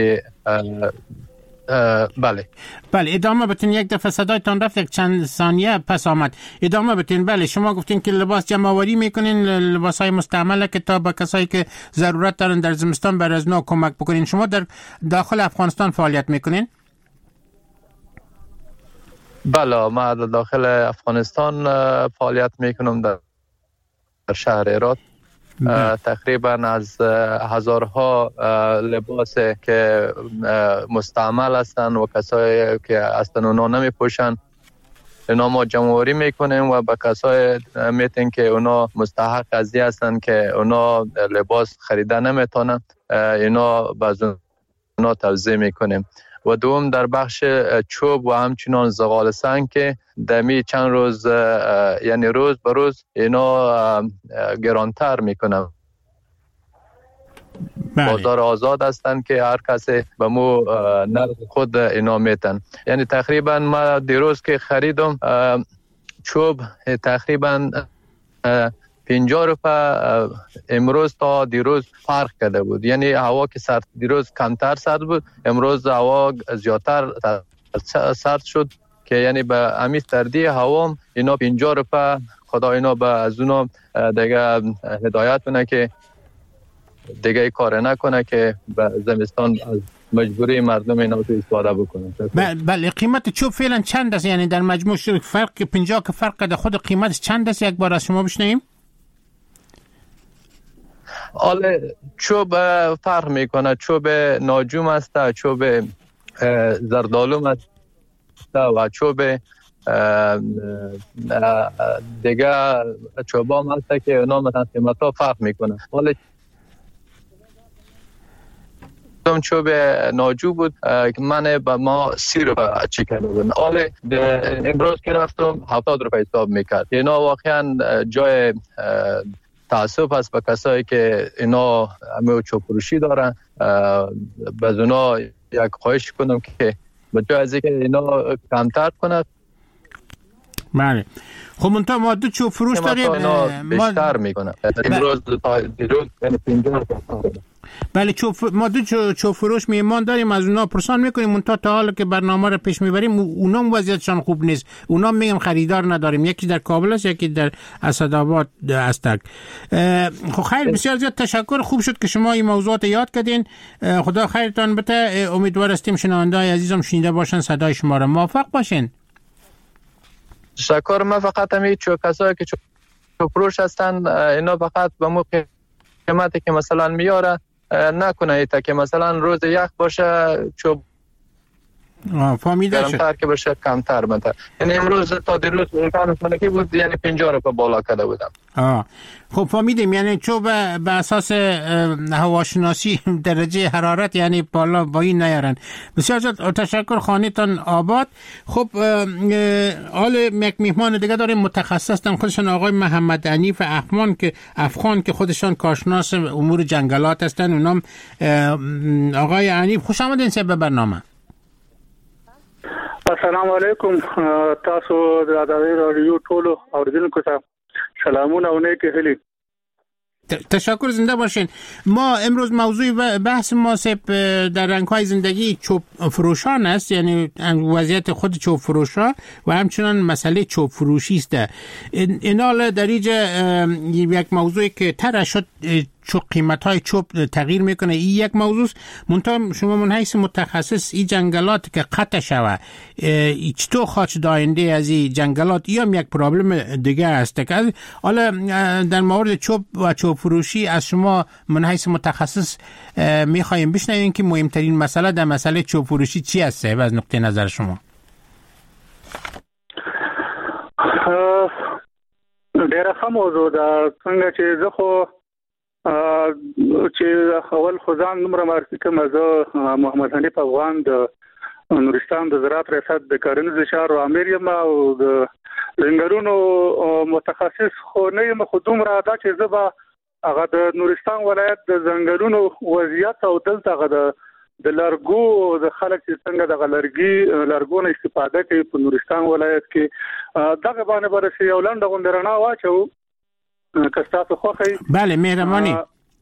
بله ادامه بتین. یک دفعه صدایتان رفت، یک چند ثانیه پس آمد. ادامه بتین. بله شما گفتین که لباس جمع آوری میکنین، لباس های مستعمله که تا به کسایی که ضرورت دارن در زمستان بر از نو کمک بکنین. شما در داخل افغانستان فعالیت میکنین؟ بله ما در داخل افغانستان فعالیت میکنم در شهر هرات. تقریبا از هزارها لباس که مستعمل هستند و کسایی که اصلا اونا نمی پوشن اینا ما جمع‌آوری میکنیم و به کسایی میتین که اونا مستحق قضیه هستند که اونا لباس خریده نمیتونن اینا باز اونا توزیع میکنیم. و دوم در بخش چوب و همچنان زغال سنگ که دمی چند روز یعنی روز به روز اینا گرانتر میکنم. بازار آزاد هستند که هر کسی به مو نرخ خود اینا میتن. یعنی تقریبا ما دیروز که خریدم چوب تقریبا 50 روپه امروز تا دیروز فرق کرده بود. یعنی هوا که سرد دیروز کمتر سرد بود، امروز هوا زیادتر سرد شد که یعنی به امی سردی هوا اینا 50 روپه خدا اینا به از اونا دیگه هدایت کنه که دیگه کار نکنه که به زمستان از مجبوری مردم اینا تو استفاده بکنن. بله قیمت چوب فعلا چند است؟ یعنی در مجموع فرق 50 که فرق کرده، خود قیمتش چند است؟ یک بار از شما بشنویم. آله چوب فرق میکنه. چوب ناجوم است، چوب زردالوم است و چوب دیگه چوبا هم هست که اونا مثلا قیمت ها فرق میکنه. حالا چوب ناجو بود که من با ما 30 روپه چی کرده بودن. حالا امروز که رفتم 70 روپه حساب میکرد. اینا واقعا جای تأسف هست به کسایی که اینا همه چوب فروشی دارن. باز اونا یک خواهش کنم که به جای از اینکه اینا کمتر کنند. بله خب منتها ما دو چوب فروش داریم بیشتر میکنن. امروز دیروز 50 بله ما دو چوب فروش میمان داریم، از اونا پرسان میکنیم. منتها تا حالا که برنامه رو پیش میبریم اونا وضعیتشان خوب نیست. اونا میگم خریدار نداریم، یکی در کابل است یکی در اسدآباد استک. خب خیر بسیار زیاد تشکر. خوب شد که شما این موضوعات یاد کردین. خدا خیرتان بده. امیدوار هستیم شنونده‌های عزیزم شنیده باشن صدای شما را. موفق باشین. تشکر. من فقط همین کسایی که چوب فروش هستن اینا فقط به موقع قیمتی که مثلا میاره نکنه ایتا که مثلا روز یخ باشه چوب فهمیده شد کمتر که باشه کمتر بنتر. یعنی امروز تا دیروز امکان که بود یعنی 50 روپه بالا کرده بودم. خب فهمیدیم. یعنی چوب به اساس هواشناسی درجه حرارت یعنی بالا با این نیارن. بسیار زیاد تشکر. خانه‌تان آباد. خب حال یک میهمان دیگه داریم متخصص هستن خودشان آقای محمد عنیف افغان که خودشان کارشناس امور جنگلات هستن. اونام آقای عنیف خوش آمدین به برنامه. السلام علیکم تاسو د اداري رادیو ټولو اوریدونکو ته سلامونه او نیکی هیلې. تشکر، زنده باشین. ما امروز موضوع بحث ما در رنگ‌های زندگی چوب فروشان است، یعنی وضعیت خود چوب فروشا و همچنان مسئله چوب فروشی است. اینال در اینجا یک موضوعی که طرح شد، چو قیمت‌های چوب تغییر میکنه، این یک موضوع. منتها شما من حیث متخصص این جنگلات که قطع شوه، چطور خواهد داینده از این جنگلات یا یک پرابلم دیگه است که حالا در مورد چوب و چوب فروشی از شما من حیث متخصص میخوایم بشنویم که مهمترین مسئله در مسئله چوب فروشی چی است از نقطه نظر شما؟ ډیره ښه موضوع ده. څنګه چې زه خو چې اول خدان نمبر معرفي کوم، زه محمد حنیف افغان د نورستان د زراعت ریاست د کرنیزو چارو امیر یم او د ځنګلونو متخصص خو نه یم، خو دومره ده چې زه به هغه د نورستان ولایت د ځنګلونو وضعیت او دلته هغه د لرګو د خلک چې څنګه د لرګو نه استفاده کوي په نورستان ولایت کې دغه باندې برسي یو لنډه غونډه رڼا واچو که تاسو خوښئ. بله، مهرباني.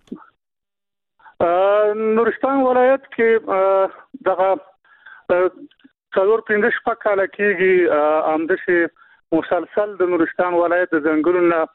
نورستان ولایت کې دغه 4-5 کال کېږي همداسې مسلسل د نورستان ولایت د ځنګلونو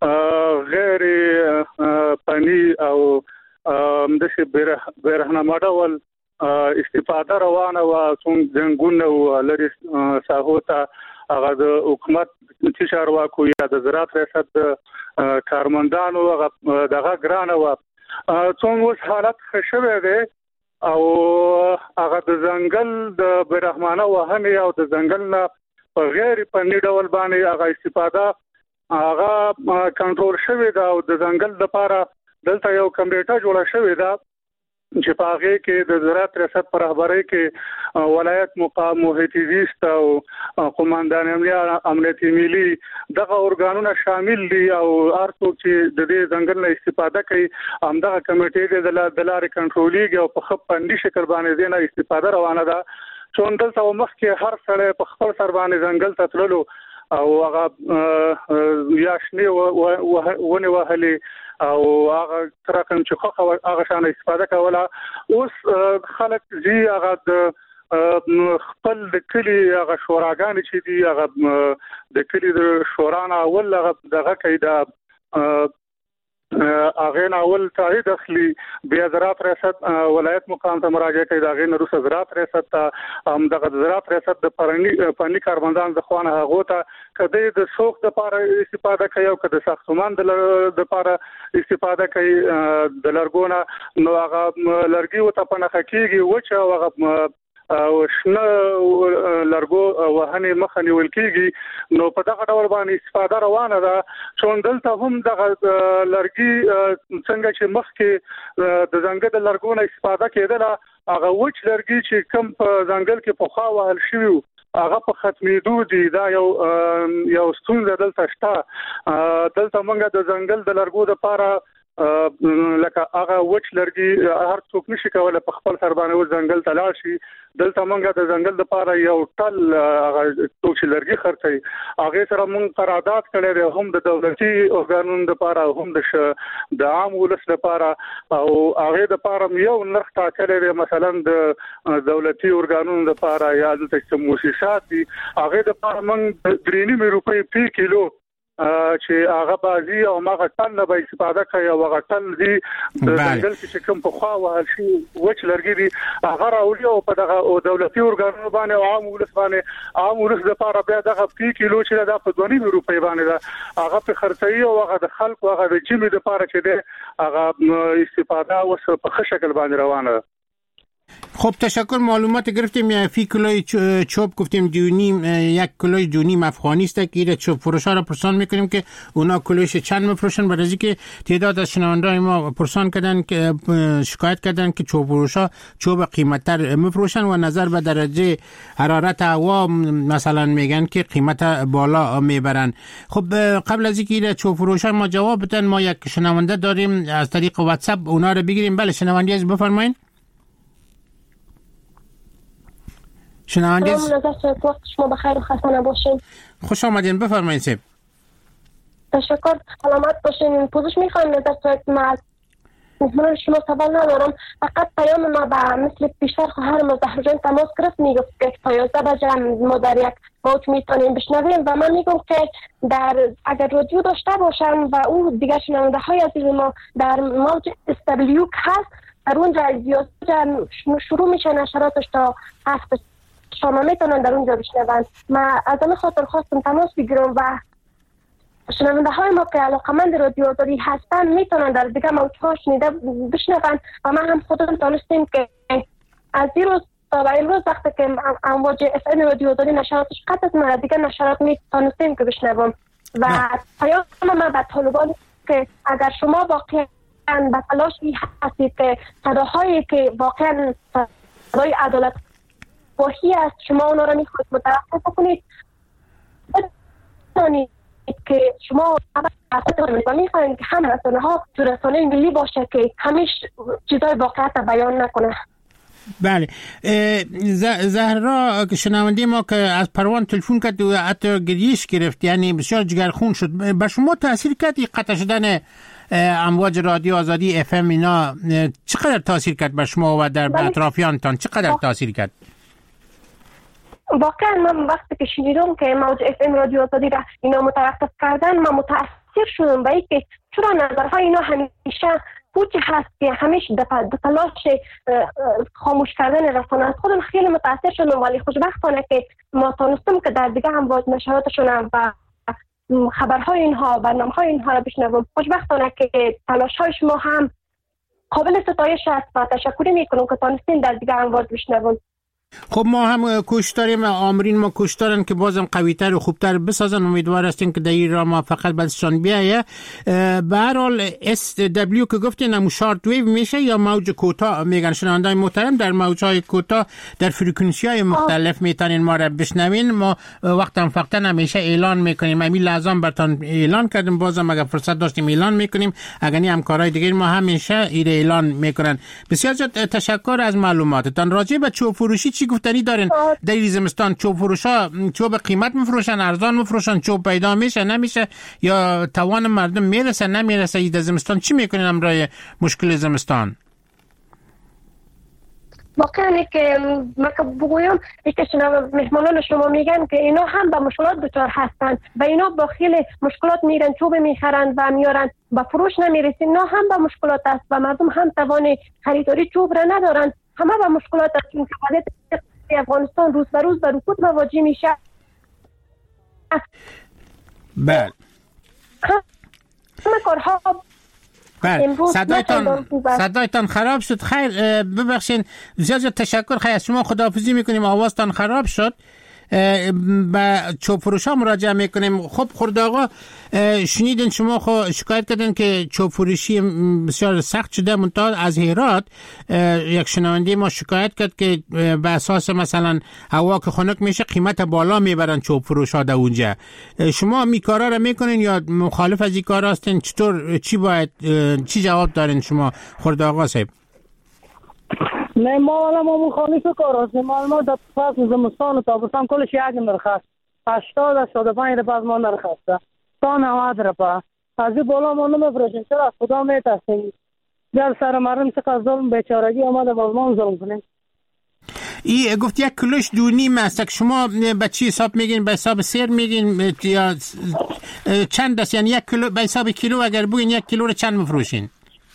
غیر فني او همداسې برهنامه ډول استفاده روانه و. څنګه ځنګلونه لري ساحو ته هغه د حکومت چې چارواکو یا د زراعت ریاست د کارمندانو دغه ګرانه و. څنګه اوس حالت ښه شوی دی او هغه د ځنګل د برهمانه وهنې او د ځنګل نه په غیر فني ډول باندې هغه استفاده هغه کنټرول شوی دا او د ځنګل لپاره دلته یو کمیټه جوړه شوې ده چې په هغه کې د زراعت ریاست پر رهبرۍ کې ولایت مقام محیط زیست او قوماندان امنیتي ملي دغه ارګانونه شامل دي او هر څوک چې د دې ځنګل نه استفاده کوي همدغه کمیټې د لارې کنټرولېږي او په ښه فني شکل باندې نه استفاده روانه ده. څون دلته مخکې هر سړی په خپل سر باندې ځنګل ته تللو او هغه یاشنی ونه وهلي او هغه ترکم چې خو هغه شان استفاده کوله. اوس خلک زی هغه د خپل د کلی هغه شوراګان چې دی هغه د کلی د شورانه اول هغه دغه کیدا هغه اول تایید اخلي بیا زراعت ریاست ولایت مقام ته مراجعه کوي. هغه نه روسه زراعت ریاست ته هم دغه زراعت ریاست د فني کارمندان د خوانه هغه ته کده د سوخت لپاره استفاده کوي او کده ساختمان د لپاره استفاده کوي د لرګونه نو هغه لرګي وته په نخ کېږي وچه هغه او شنه لرګو وهنې مخه نیول کېږي نو په دغه ډول باندې استفاده روانه ده. څون دلته هم دغه لرګي څنګه چې مخکې د ځنګل د لرګو نه استفاده کېدله هغه وچ لرګي چې کم په ځنګل کې پخوا وهل شوي هغه په ختمېدو دي. دا یو ستونزه دلته شته. دلته موږ د ځنګل د لرګو لپاره لکه هغه وچ لرګي هر څوک نشي کولای په خپل سر باندې ځنګل ته لاړ شي. دلته موږ د ځنګل لپاره یو ټل هغه څوک چې لرګي خرڅي هغه سره موږ قرارداد کړی دی هم د دولتي ارګانونو لپاره هم د عام ولس لپاره او هغه لپاره یو نرخ ټاکلی دی. مثلا د دولتي ارګانونو لپاره یا د مؤسسات دي هغه لپاره موږ 3.5 روپۍ په کیلو چې هغه بازي او هغه ټن نه به استفاده کوي او هغه ټن دي د ځنګل چې کوم په خوا وهل شي وچ لرګي دي هغه راوړي او په دغه دولتي ارګانونو باندې او عام ولس باندې عام ولس لپاره بیا دغه په کیلو چې دا په 2.5 روپۍ باندې دا هغه په خرڅي او هغه د خلکو هغه د جمی لپاره چې ده هغه استفاده اوس په ښه شکل باندې روانه. خب تشکر. معلومات گرفتیم. فی کیلوی چوب گفتیم 1 کیلوی 2.5 افغانی است که چوب فروشا را پرسان میکنیم که اونا کیلویش چند میفروشن. برای اینکه تعداد از شنوندگان ما پرسان کردن که شکایت کردن که چوب فروشا چوب قیمتتر میفروشن و نظر به درجه حرارت هوا مثلا میگن که قیمت بالا میبرن. خب قبل از اینکه چوب فروشا ما جواب بدن ما یک شنونده داریم از طریق واتساپ اونا رو بگیریم. بله شنونده از بفرمایید. شنونده وقت شما بخیر و خسته نباشین. خوش آمدین، بفرمایید سیب. تشکر، سلامت باشین. پوزش میخوایم نظر ما من شما سوال ندارم، فقط پیام ما به مثل پیشتر خواهر ما زهرا تماس گرفت، میگفت که تا 11 بجه ما در یک موج میتونیم بشنویم و من میگم که اگر رادیو داشته باشم و او دیگر شنونده های عزیز ما در موج استبلیو هست، در اونجا شروع میشه نشراتش تا 7 شما میتونن در اونجا بشنون. من از این خاطر خواستم تماس بگیرم و شنونده های ما که علاقمند رادیو آزادی هستن میتونن در دیگه موجها شنیده بشنون و من هم خودم دانستیم که از این روز تا به امروز وقتی که امواج اف ام رادیو آزادی نشراتش قطع از من دیگه نشرات میتونستیم که بشنوم و پیام من به طالبان که اگر شما واقعا به تلاشی هستید که صداهایی که واقعا صدای عدالت خواهی است شما اونا را میخواید متوقف کنید، بدانید که شما و میخواید که هم رسانه ها تو رسانه ملی باشه که همیشه چیزای واقعیت بیان نکنه. بله، زهرا که شنونده ما که از پروان تلفن کرد و حتی گریش گرفت، یعنی بسیار جگرخون شد. بر شما تاثیر کرد قطع شدن امواج رادیو آزادی اف ام اینا چقدر تاثیر کرد بر شما و در اطرافیانتان؟ چقدر تاثیر کرد؟ واقعا من وقتی که شنیدم که موج اف ام رادیو آزادی را اینا متوقف کردن من متاثر شدم، برای که چرا نظرهای اینا همیشه پوچی هست که همیشه در تلاش خاموش کردن رسانه است. خودم خیلی متاثر شدم، ولی خوشبختانه که ما تونستم که در دیگه امواج نشراتشون و خبرهای اینها برنامه‌های اینها را بشنوم. خوشبختانه که تلاش‌های شما هم قابل ستایش است و تشکر میکنم که تونستین در دیگه امواج بشنوم. خب ما هم کوشش داریم، آمرین ما کوشش دارن که بازم قوی‌تر و خوبتر بسازن. امیدوار هستیم که در این راه موفقیت بهشان بیایه. به هر حال SW که گفتین هم شارت ویو میشه یا موج کوتاه میگن. شنوندگان محترم در موج‌های کوتاه در فرکانسی‌های مختلف میتونین ما را بشنوین. ما وقتم فقط همیشه اعلان میکنیم، همین لازم براتون اعلان کردیم، بازم اگر فرصت داشتیم اعلان میکنیم، اگر نه همکارای دیگه ما همیشه اعلان میکنن. بسیار تشکر از معلوماتتان. راجع به چوب فروشی چی گفتنی دارین؟ در زمستان چوب فروشا چوب قیمت میفروشن، ارزان میفروشن، چوب پیدا میشه نمیشه یا توان مردم میرسه نمیرسه؟ در زمستان چی میکنین همراه مشکل زمستان؟ واقعا که من بگویم که مهمانان شما میگن که اینا هم به مشکلات دچار هستند و اینا با خیلی مشکلات میرن چوب میخرن و میارن با فروش نمیرسین. اینا هم به مشکلات است و مردم هم توان خریداری چوب را ندارن. همه به مشکلات است که وضعیت افغانستان روز به روز به رکود مواجه میشه. بله. همه کارها بله. صدایتان خراب شد. خیر ببخشین، زیاد تشکر. خیر از شما خداحافظی میکنیم، آوازتان خراب شد. به چوب فروشا مراجعه میکنیم. خب خورد آقا، شنیدین شما شکایت کردن که چوب فروشی بسیار سخت شده. منتها از هرات یک شنونده ما شکایت کرد که به اساس مثلا هوا که خنک میشه قیمت بالا میبرن چوب فروشا در اونجا. شما می کارا را میکنین یا مخالف از این کار هستین؟ چطور چی جواب دارین شما خورد آقا صاحب؟ نه ما مخالف کار هستیم. ما در فصل زمستان و تابستان کلش یک نرخ 80-85 روپیه از ما نرخ است تا 90 روپیه. از این بالا ما نمیفروشیم. چرا از خدا میترسیم؟ در سر مردم چقدر ظلم بیچارگی آمده باز ما ظلم کنیم. ای گفت 1 کیلوش 2.5 است. شما به چی حساب میگین؟ به حساب سیر میگین یا چند است؟ یعنی 1 کیلو به حساب کیلو اگر بگین 1 کیلو رو چند میفروشین؟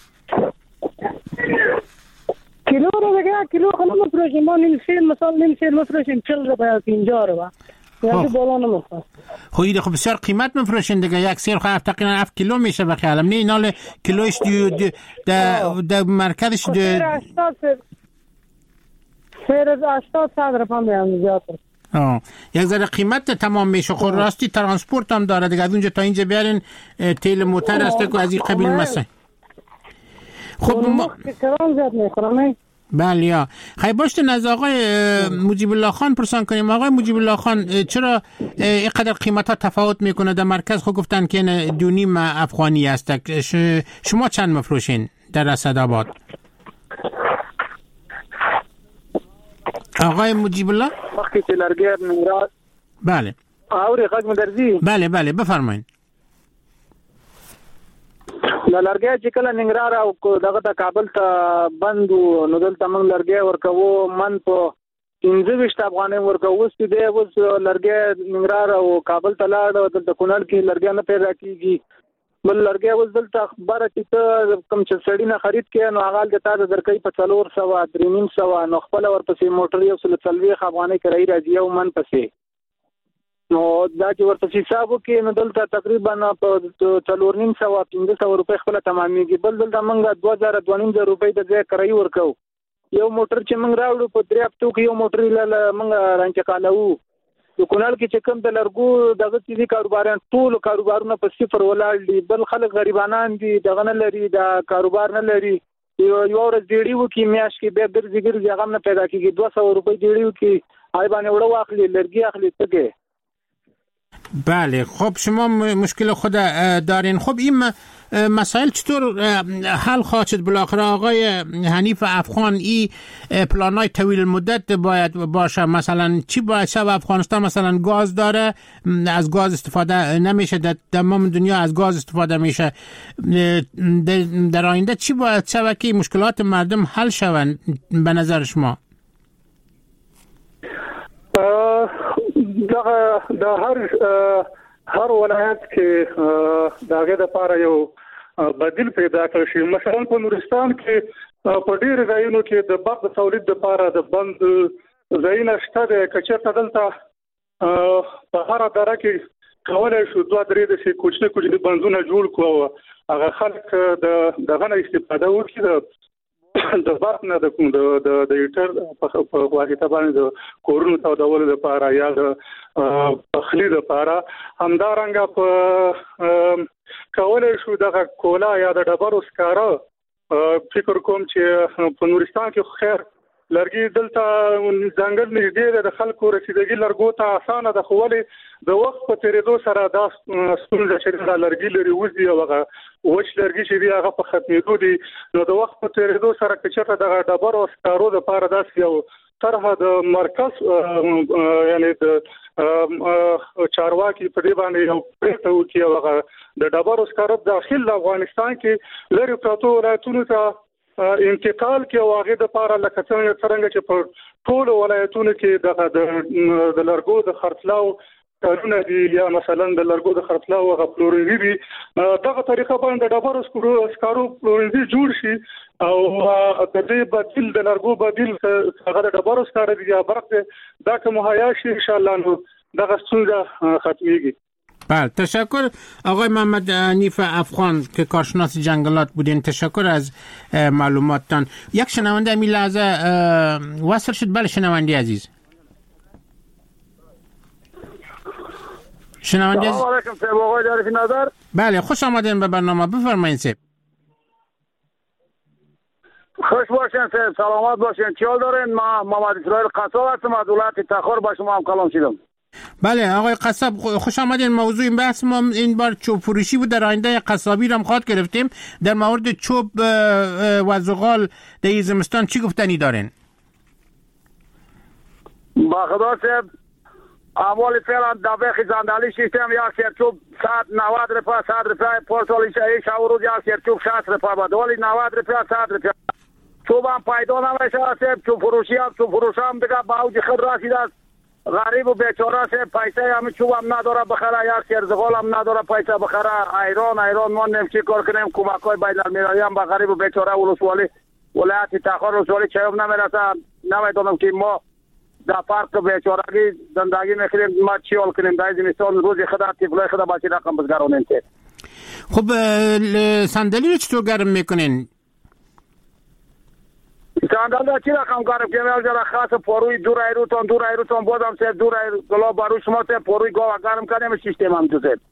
کیلو رو بگه کیلو خانم مفروشیم. ما نیم سیر مفروشیم 40 روپیه 50 روپیه. یعنی بالا نمیفروشیم. خب بسیار قیمت مفروشین دیگه. یک سیر خب تقریبا 7 کیلو میشه بخیالم. نه اینال کیلوش در مرکزش سیر 80 روپیه میام زیاده. یک ذره قیمت تمام میشه. خود راستی ترانسپورت هم داره دیگه. از اونجا تا اینجا بیارین تیل موتر است که از این قبیل مثلا. خب ما کران زیاد میخورم. بله یا خیلی باشته از آقای مجیب الله خان پرسان کنیم. آقای مجیب الله خان چرا اینقدر قیمت ها تفاوت میکنه؟ در مرکز خود گفتن که 2.5 افغانی است. شما چند مفروشین در اسدآباد؟ آقای مجیب الله وقتی چې لرګي ننګرهار بله اوري غږ مې درځي بله بفرمایئ لرګي چې کله ننګرهار او دغه د کابل ته بند نو دلته موږ لرګي ورکوو من په 15 افغانۍ ورکوو اوس دې اوس لرګي ننګرهار او کابل ته لاړ دلته کونړ کې لرګي نه پیدا کیږي بل لرګي اوس دلته خبره چې ته کوم چې سړی نه خرید کې نو هغه د تاسو درکې په 400 300 نو خپل ورپسې موټر یو سل 40 افغانۍ کرای راځي او من پسې نو دا چې ورپسې حساب وکړي نو دلته تقریبا په 400 روپۍ خپل تمامېږي بل دلته موږ 2000 روپۍ د ځای کرای ورکو یو موټر چې موږ راوړو په 3 هفتو کې یو موټر موږ رانچکالو د کونړ کې چې کوم د لرګو دغه چيزي کاروباران ټول کاروبارونه په صفر ولاړ دي بل خلک غریبانان دي دغه نه لري دا کاروبار نه لري یو ورځ دیړي وکي میاش کې به ګرځي هغه نه پیدا کیږي 200 روپۍ دیړي وکي آی باندې وړو اخلي لرګي اخلي څه بله خب شما مشکل خود دارین خب این مسائل چطور حل خواهد شد بالاخره آقای حنیف افغان این پلانای طویل مدت باید باشه مثلا چی باید شب افغانستان مثلا گاز داره از گاز استفاده نمیشه در تمام دنیا از گاز استفاده میشه در آینده چی باید شود که مشکلات مردم حل شوند به نظر شما د هر ولایت کې داګه د پاره یو بدیل پیدا کړ شي مثلا په نورستان کې په ډیر ځایونو کې د برق تولید د پاره د بند ځایونه شته د کچې تدلته په هر دره کې کولای شو 2-3 د کوچني بندونه جوړ کړو هغه خلک د غنه استفاده وکړي د برق نه د هیټر په واسطه باندې د کورونو تودولو لپاره یا د پخلی لپاره همدارنګه په کولای شو د کولا یا د ډبرو سکاره فکر کوم چې په نورستان کې خیر لرګي دلته ځنګل نږدې د خلکو رسیدګي لرګو ته اسانه د خولې د وخت په تیریدو سره دا ستونزه چې د لرګي لري وځي او هغه وچ لرګي چې دی هغه په ختمېدو دي نو د وخت په تیریدو سره چې د ډبرو سکارو د پاره داس یو طرحه د مرکز یعنی د چارواکي په دې باندې یو پرېکړه وکړي هغه د ډبرو سکارو داخل افغانستان کې لري پروتو ولایتونو ته انتقال کې واغې د پاره لکه څنګه چې په ټول ولایتونو کې د لرګو د خرڅلاو کارونه دي یا مثلا د لرګو د خرڅلاو غفلوري دي دغه طریقه باندې د ډبرو سکارو پلورنځي جوړ شي او د دې بدیل د لرګو بدیل هغه د ډبرو سکار دي یا برق دا که مهیا شي ان شاء الله نو دغه ستونزه ختميږي. بله تشکر آقای محمد حنیف افغان که کارشناس جنگلات بودین تشکر از معلوماتتان. یک شنونده امی لحظه وصل شد. بله شنونده عزیز شنونده سلام علیکم صاحب آقای دارفی نظر. بله خوش آمدین به برنامه بفرمایید صاحب. خوش باشین صاحب سلامت باشین چیال دارین ما محمد اسرائیل قصاب هستم از ولایت تخار با شما هم کلام شدم. بله آقای قصاب خوش آمدین. موضوع این بحث ما این بار چوب فروشی بود در آینده قصابی رو خواهد گرفتیم در مورد چوب و زغال در زمستان چی گفتنی دارین؟ با خدا صاحب اول فعلا دبه خزاندالی سیستم یک سرچوب 190 روپیه 100 روپیه پورتالی شاو روز یک سرچوب 60 روپیه بعد ولی 90 روپیه 100 روپیه چوب هم پیدا نمیشه صاحب چوب فروشی هم چوب فروش هم دیگه با اوج خود رسیده است غریب و بیچاره صاحب پیسه هم چوب هم نداره بخره یک سر زغال هم نداره پیسه بخره ایران ما نمیشه کار کنیم کمکای بین المللی هم با غریب و بیچاره ولسوالی ولایت تخار ولسوالی چایوب نمیرسه نمیدونم که ما در فرق بیچارگی زندگی میکنیم ما چی حال کنیم در زمستان روز خدا طفلای خدا بچه رقم بزگرانیم. خب صندلی رو چطور گرم میکنین؟ صندلی چی رقم گرم کنیم؟ از خاص پاروی دور ایروتان بازم سه دور ایرو باروی شما سه پاروی گاو گرم کنیم سیستم هم تو سه.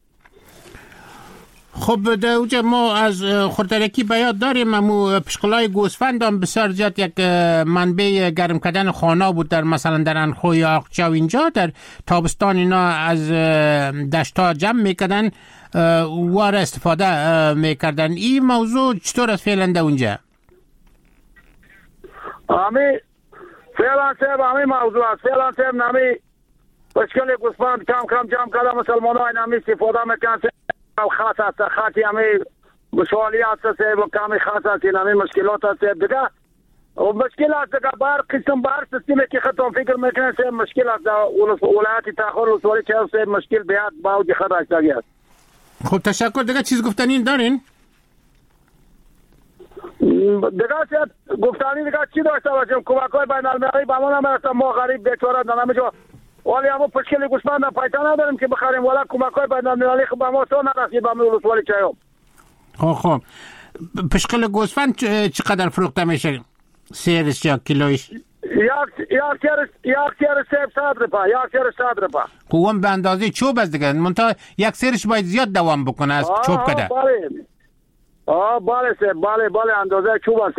خب در اوجه ما از خردرکی بیاد داریم امو پشکلای گوسفند هم بسیار زیاد یک منبع گرم کردن خانه بود در مثلا در انخوی آقچه و اینجا در تابستان اینا از دشتا جمع میکردن وار استفاده میکردن. این موضوع چطور است فعلا در اونجا؟ همه فعلا صاحب همین موضوع است. فعلا صاحب نمی مشکل گوسفند کم کم جمع کرده مسلمان های نمی استفاده میکنن. خاص است خاطی همین سوالی است صاحب و کمی خاص است نمی مشکلات است دیگه و مشکل است که بار قسم بار سیستمی که خودم فکر میکنم صاحب مشکل است ولایت تاخر وسوالی چه صاحب مشکل بیاد با وجود خود است. خب تشکر. دیگه چیز گفتنی دارین؟ دیگه صاحب گفتنی دیگه چی داشته باشیم؟ کمک‌های بین‌المللی به ما نمیرسه. ما غریب بیچاره در نمیجا ولی اما پشکل گوسفند پیدا نداریم که بخریم ولی کمک‌های بین‌المللی خب به ما تو نرسید به ما ولایت چایو. خب پشکل گوسفند چقدر فروخته میشه؟ سیرش یا کیلویش؟ یک سیر سیب 100 روپا. یک سیر 100 روپا. خب اون به اندازه چوب است دیگه. منتها یک سیرش باید زیاد دوام بکنه از چوب کده. بله سیب بله اندازه چوب است.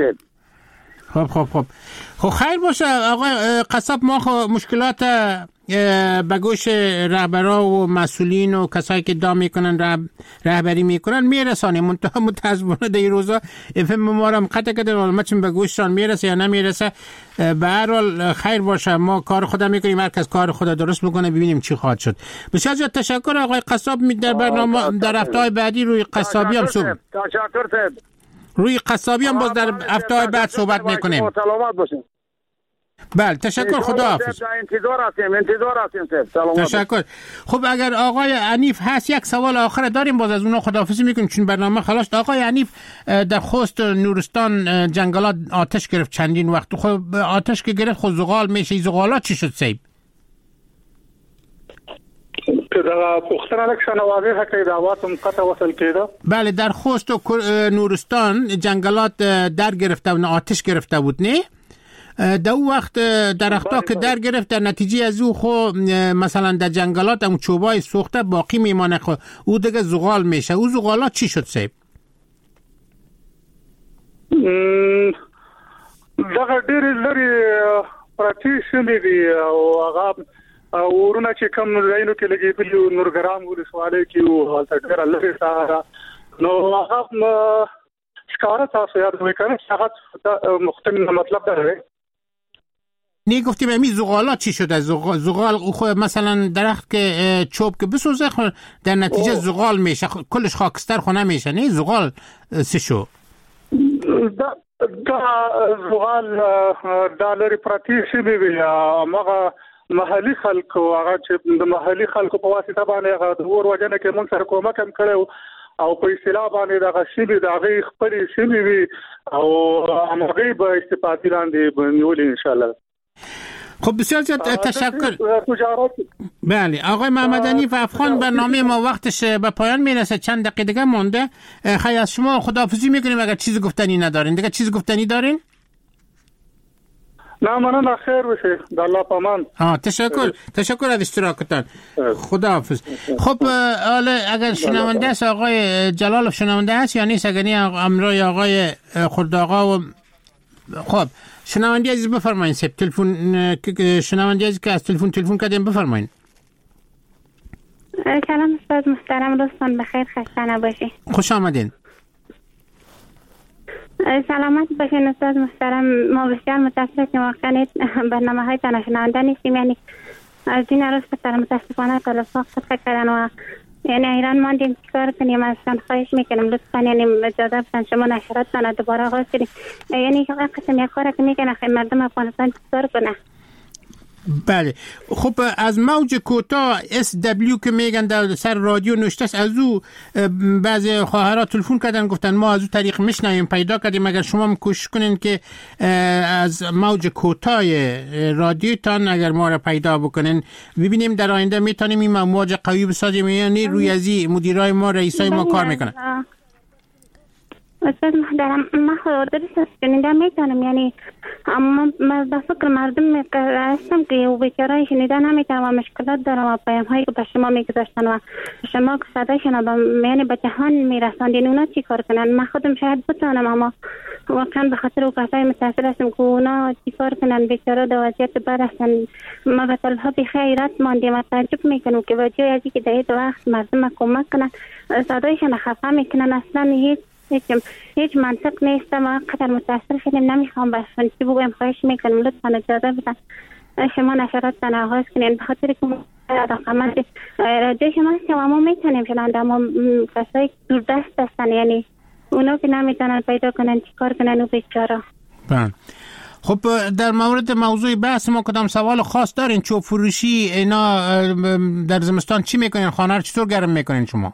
خب خیر باشه آقای قصاب. ما خب مشکلات به گوش رهبرا و مسئولین و کسایی که ادعا میکنن رهبری میکنن میرسانیم. منتها متاسفانه در این روزا افم ما را قطع کردن معلومات چون به گوششان میرسه یا نمیرسه. به هر حال خیر باشه. ما کار خودم میکنیم، هر کس کار خود درست بکنه ببینیم چی خواهد شد. بسیار زیاد تشکر آقای قصاب. در برنامه در هفته‌های بعدی روی قصابی هم صحبت روی قصابی هم باز در هفته‌های بعد صحبت میکنیم. سلامت باشین. بله تشکر. خداحافظ. انتظار هستیم. سلامت. تشکر. خب اگر آقای حنیف هست یک سوال آخر داریم باز از اونا خداحافظی میکنیم چون برنامه خلاص. آقای حنیف در خوست نورستان جنگلات آتش گرفت چندین وقت. خب آتش که گرفت خود زغال میشه. این زغالات چی شد سیب؟ که در پختن یک شنوازی حقی دعواتم قطع وصل کیده. بله در خوست و نورستان جنگلات در گرفته و آتش گرفته بود نه؟ در اون وقت درختا که در گرفت در نتیجه از او خو مثلا در جنگلات هم چوبای سوخته باقی میمانه خو او دیگه زغال میشه. او زغالات چی شد سیب؟ دغه ډېرې لري پراتی شوي دي او هغه ورونه چې کوم ځایونو کې لګېدلي نورګرام ولسوالۍ کې او هلته ډېره لرې ساحه نو هغه ښکاره تاسو یاد وکړئ هغه مختلف مطلب داره. نه گفتیم امی زغالات چی شده؟ زغال خود مثلا درخت که چوب که بسوزه در نتیجه زغال میشه کلش خاکستر خو نمیشه نه؟ زغال سی شو دا زغال دالری پراتی شوي وي هغه محلي خلکو هغه چې د محلي خلکو په واسطه باندې هغه د ور وجنه کې موږ سره کومک هم کړو او په اصطلاح باندې دغه شیبي دغه خپل شیبي وي او هغه به استفاده لاندې بنول ان شاء الله. خب بسیار زیاد تشکر. بله آقای محمد حنیف افغان برنامه ما وقتش به پایان میرسه. چند دقیقه دیگه مونده. خیلی از شما خداحافظی میکنیم. اگر چیز گفتنی ندارین دیگه چیز گفتنی دارین؟ نه مننه خیر بشه در الله پامان. تشکر از اشتراکتان. خداحافظ. خب حالا اگر شنونده است آقای جلال شنونده است یا نیست؟ اگر نه امروی آقای خردآقا و خب شنونده عزیز بفرمایید. سب تلفن شنونده عزیز که از تلفن کردیم بفرمایید. سلام استاد محترم روزتون بخیر خسته نباشید. خوش آمدین. سلامت باشین استاد محترم. ما بسیار متاسفیم واقعا برنامه های شنونده نیستیم. یعنی از این روز که متاسفانه تلفاق قطع کردن و یعنی ایران ماندیم چیکار کنیم. ازتان خواهش میکنم لطفا یعنی اجازه بدن شما نشراتتان دوباره آغاز کنیم. یعنی قسم یک کار که میکنه مردم افغانستان چیکار کنه. بله خب از موج کوتاه SW که میگن در سر رادیو نوشته است از او بعضی خواهرها تلفن کردن گفتن ما از او طریق میشنویم پیدا کردیم. اگر شما کوشش کنین که از موج کوتاه رادیوتان اگر ما را پیدا بکنین ببینیم در آینده میتونیم این موج قوی بسازیم. یعنی روی ازی مدیرای ما رئیسای ما کار میکنن. استاد محترم من خود درست شنیدم میتونم یعنی اما به فکر مردم هستم که او بیچاره شنیدن نمیتونم و مشکلات دارم و پیام هایی که به شما میگذاشتن و شما که صدایشون یعنی به جهان میرساندین اونا چی کار کنن. من خودم شاید بتونم اما واقعا به خاطر او کسای متاثر هستم که اونا چی کار کنن بیچاره در وضعیت بد هستن. ما به طلبها بی خیرات ماندیم و تعجب میکنم که با جای ازی که در وقت مردم کمک کنن صدایشون خفه میکنن. اصلا هیچ هیچ منطق نیست. ما قدر متاسف شدیم، نمیخوام بس چی بگویم. خواهش میکنم لطفا اجازه بدن شما نشراتتان آغاز کنین، به خاطر که رقمات رادیو شما هست و ما میتونیم شنونده، اما کسایی دوردست هستن، یعنی اونا که نمیتونن پیدا کنن چی کار کنن و بیچاره. خب در مورد موضوع بحث ما کدام سوال خاص دارین؟ چوب فروشی اینا در زمستان چی میکنین؟ خانه رو چطور گرم میکنین شما؟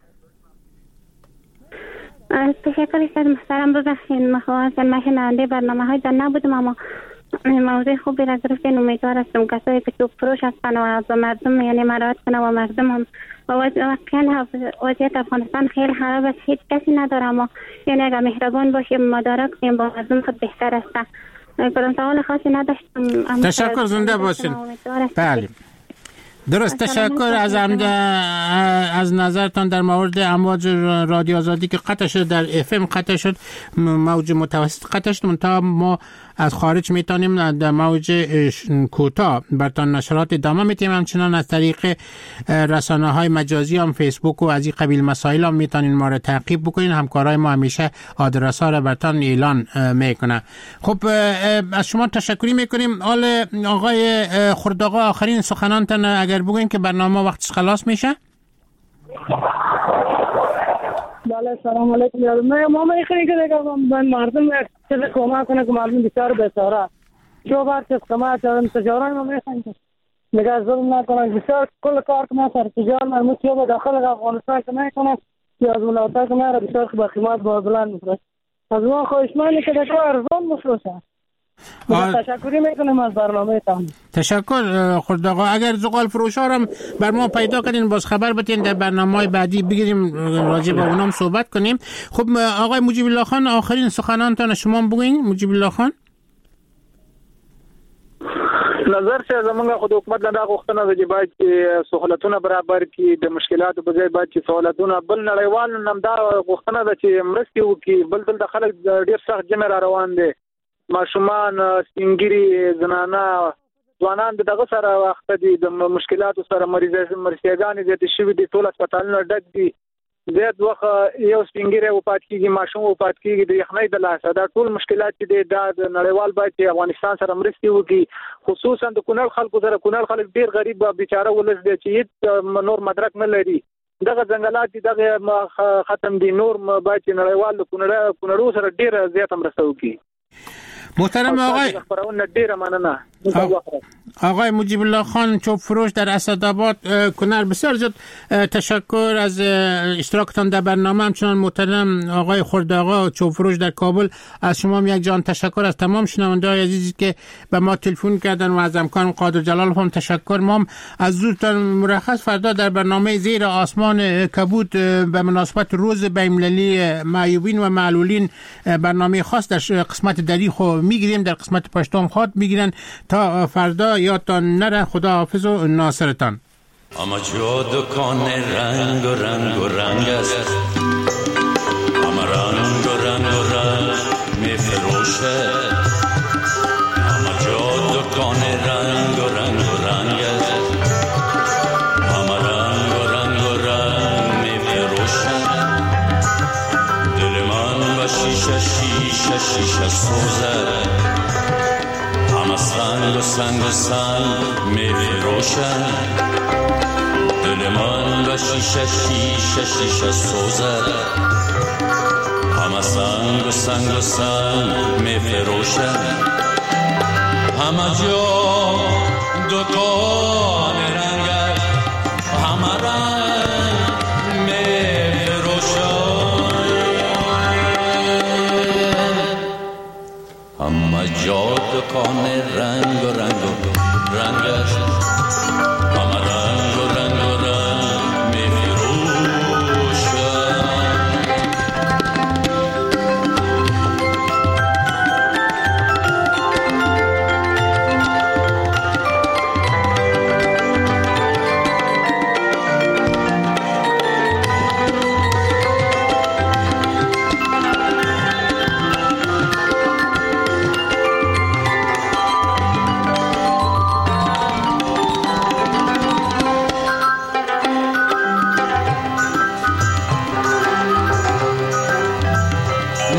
تشکر استاد محترم. ببخشید ما شنونده برنامه های در نبودم، اما موضوع خوبی را گرفتین. امیدوار هستم کسایی که چوب فروش هستن و به مردم یعنی مراعات کنه و مردم هم واقعا وضعیت افغانستان خیلی خراب است، هیچ کسی نداره، اما یعنی اگر مهربان باشیم مدارک کنیم با مردم خود بهتر است. کدام سوال خاصی نداشتم. تشکر، زنده باشین. بله درست، تشکر از نظرتان در مورد امواج رادیو آزادی که قطع شد، در FM قطع شد، موج متوسط قطع شد، منتها ما از خارج میتونیم در موج کوتاه برتان نشرات ادامه میتیم. همچنان از طریق رسانه های مجازی هم فیسبوک و از این قبیل مسائل هم میتونین ما را تعقیب بکنین. همکارای ما همیشه آدرس ها را برتان اعلان میکنه. خب از شما تشکری میکنیم. آقای خرداغا آخرین سخنانتان اگر بگوین که برنامه وقتش خلاص میشه. بله سلام علیکم. ما میخوایی که دیگه مردم چیز کمک کنه که مردم بسیار بیچاره جو بار چیز کمک چون تجارت ما میخوایم که نگاه ظلم نکنن، بسیار کل کار که ما سر تجارت مرموز یا با داخل افغانستان که میکنن یا از ملاوطه که ما را بسیار با قیمت با بلند میفروشه. از ما خواهشمندی که دیگه ارزان مفروشه. تشکری میکنم از برنامه تان. تشکر خرداغا. اگر زغال فروشا هم بر ما پیدا کردین باز خبر بدین، در برنامه‌های بعدی بگیریم راجع به اونام صحبت کنیم. خب آقای مجیب الله خان آخرین سخنانتان شما بگین. مجیب الله خان نظر چې زمونږ خود حکومت نه دا غوښتنه ده چې باید سہولتونه برابر کړي، د مشکلاتو په ځای باید چې سہولتونه بل نړیوال هم دا غوښتنه ده چې مرستې وکړي. بل د خلک ډیر سخت جمع را روان دي، ماشومان سپینګری زنانه ځوانان دغه سره وخت دي د مشکلاتو سره مرستيګانې زیات شوي دي، ټول هسپتالونه ډک دي، زیات وخت یو سپینګری وفات کیږي، ماشوم وفات کیږي د یخنۍ د لاسه. دا ټول مشکلات چې دي دا نړیوال باید چې افغانستان سره مرستې وکړي، خصوصا د کونړ خلکو سره. کونړ خلک ډیر غریب بیچاره ولس دي چې هیڅ نور مدرک نه لري. دغه ځنګلات دي دغه ختم دي، نور باید چې نړیوال د کونړو سره ډیر زیات مرسته وکړي. محترم آقای مجیب الله خان چوب فروش در اسدآباد کنر، بسیار زیاد تشکر از اشتراکتان در برنامه. همچنان محترم آقای خرداغا چوب فروش در کابل، از شما یک جان تشکر. از تمام شنونده‌های عزیزی که به ما تلفن کردن و از امکان قادر جلال هم تشکر. ما از زودتان مرخص فردا در برنامه زیر آسمان کبود به مناسبت روز بین‌المللی معیوبین و معلولین برنامه خاص در قسمت دری میگیریم، در قسمت پشتم خواد میگیرن. تا فردا یادتان نره. خدا حافظ و ناصرتان. اما جا دکان رنگ و رنگ و رنگ است، اما رنگ و رنگ و رنگ میفروشه. اما جا دکان رنگ و رنگ و رنگ است، اما رنگ و رنگ و رنگ میفروشه. دل من و شیشه شیشه شیشه سوزه، همه سنگ و سنگ و سنگ میفروشن. دل من و شیشه شیشه شیشه سوزه، همه سنگ و سنگ و سنگ میفروشن. همه جا دکان رنگ است، همه رنگ میفروشن. همه جا دکان رنگ و رنگ و رنگ است، همه رنگ و رنگ و رنگ میفروشن.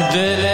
دل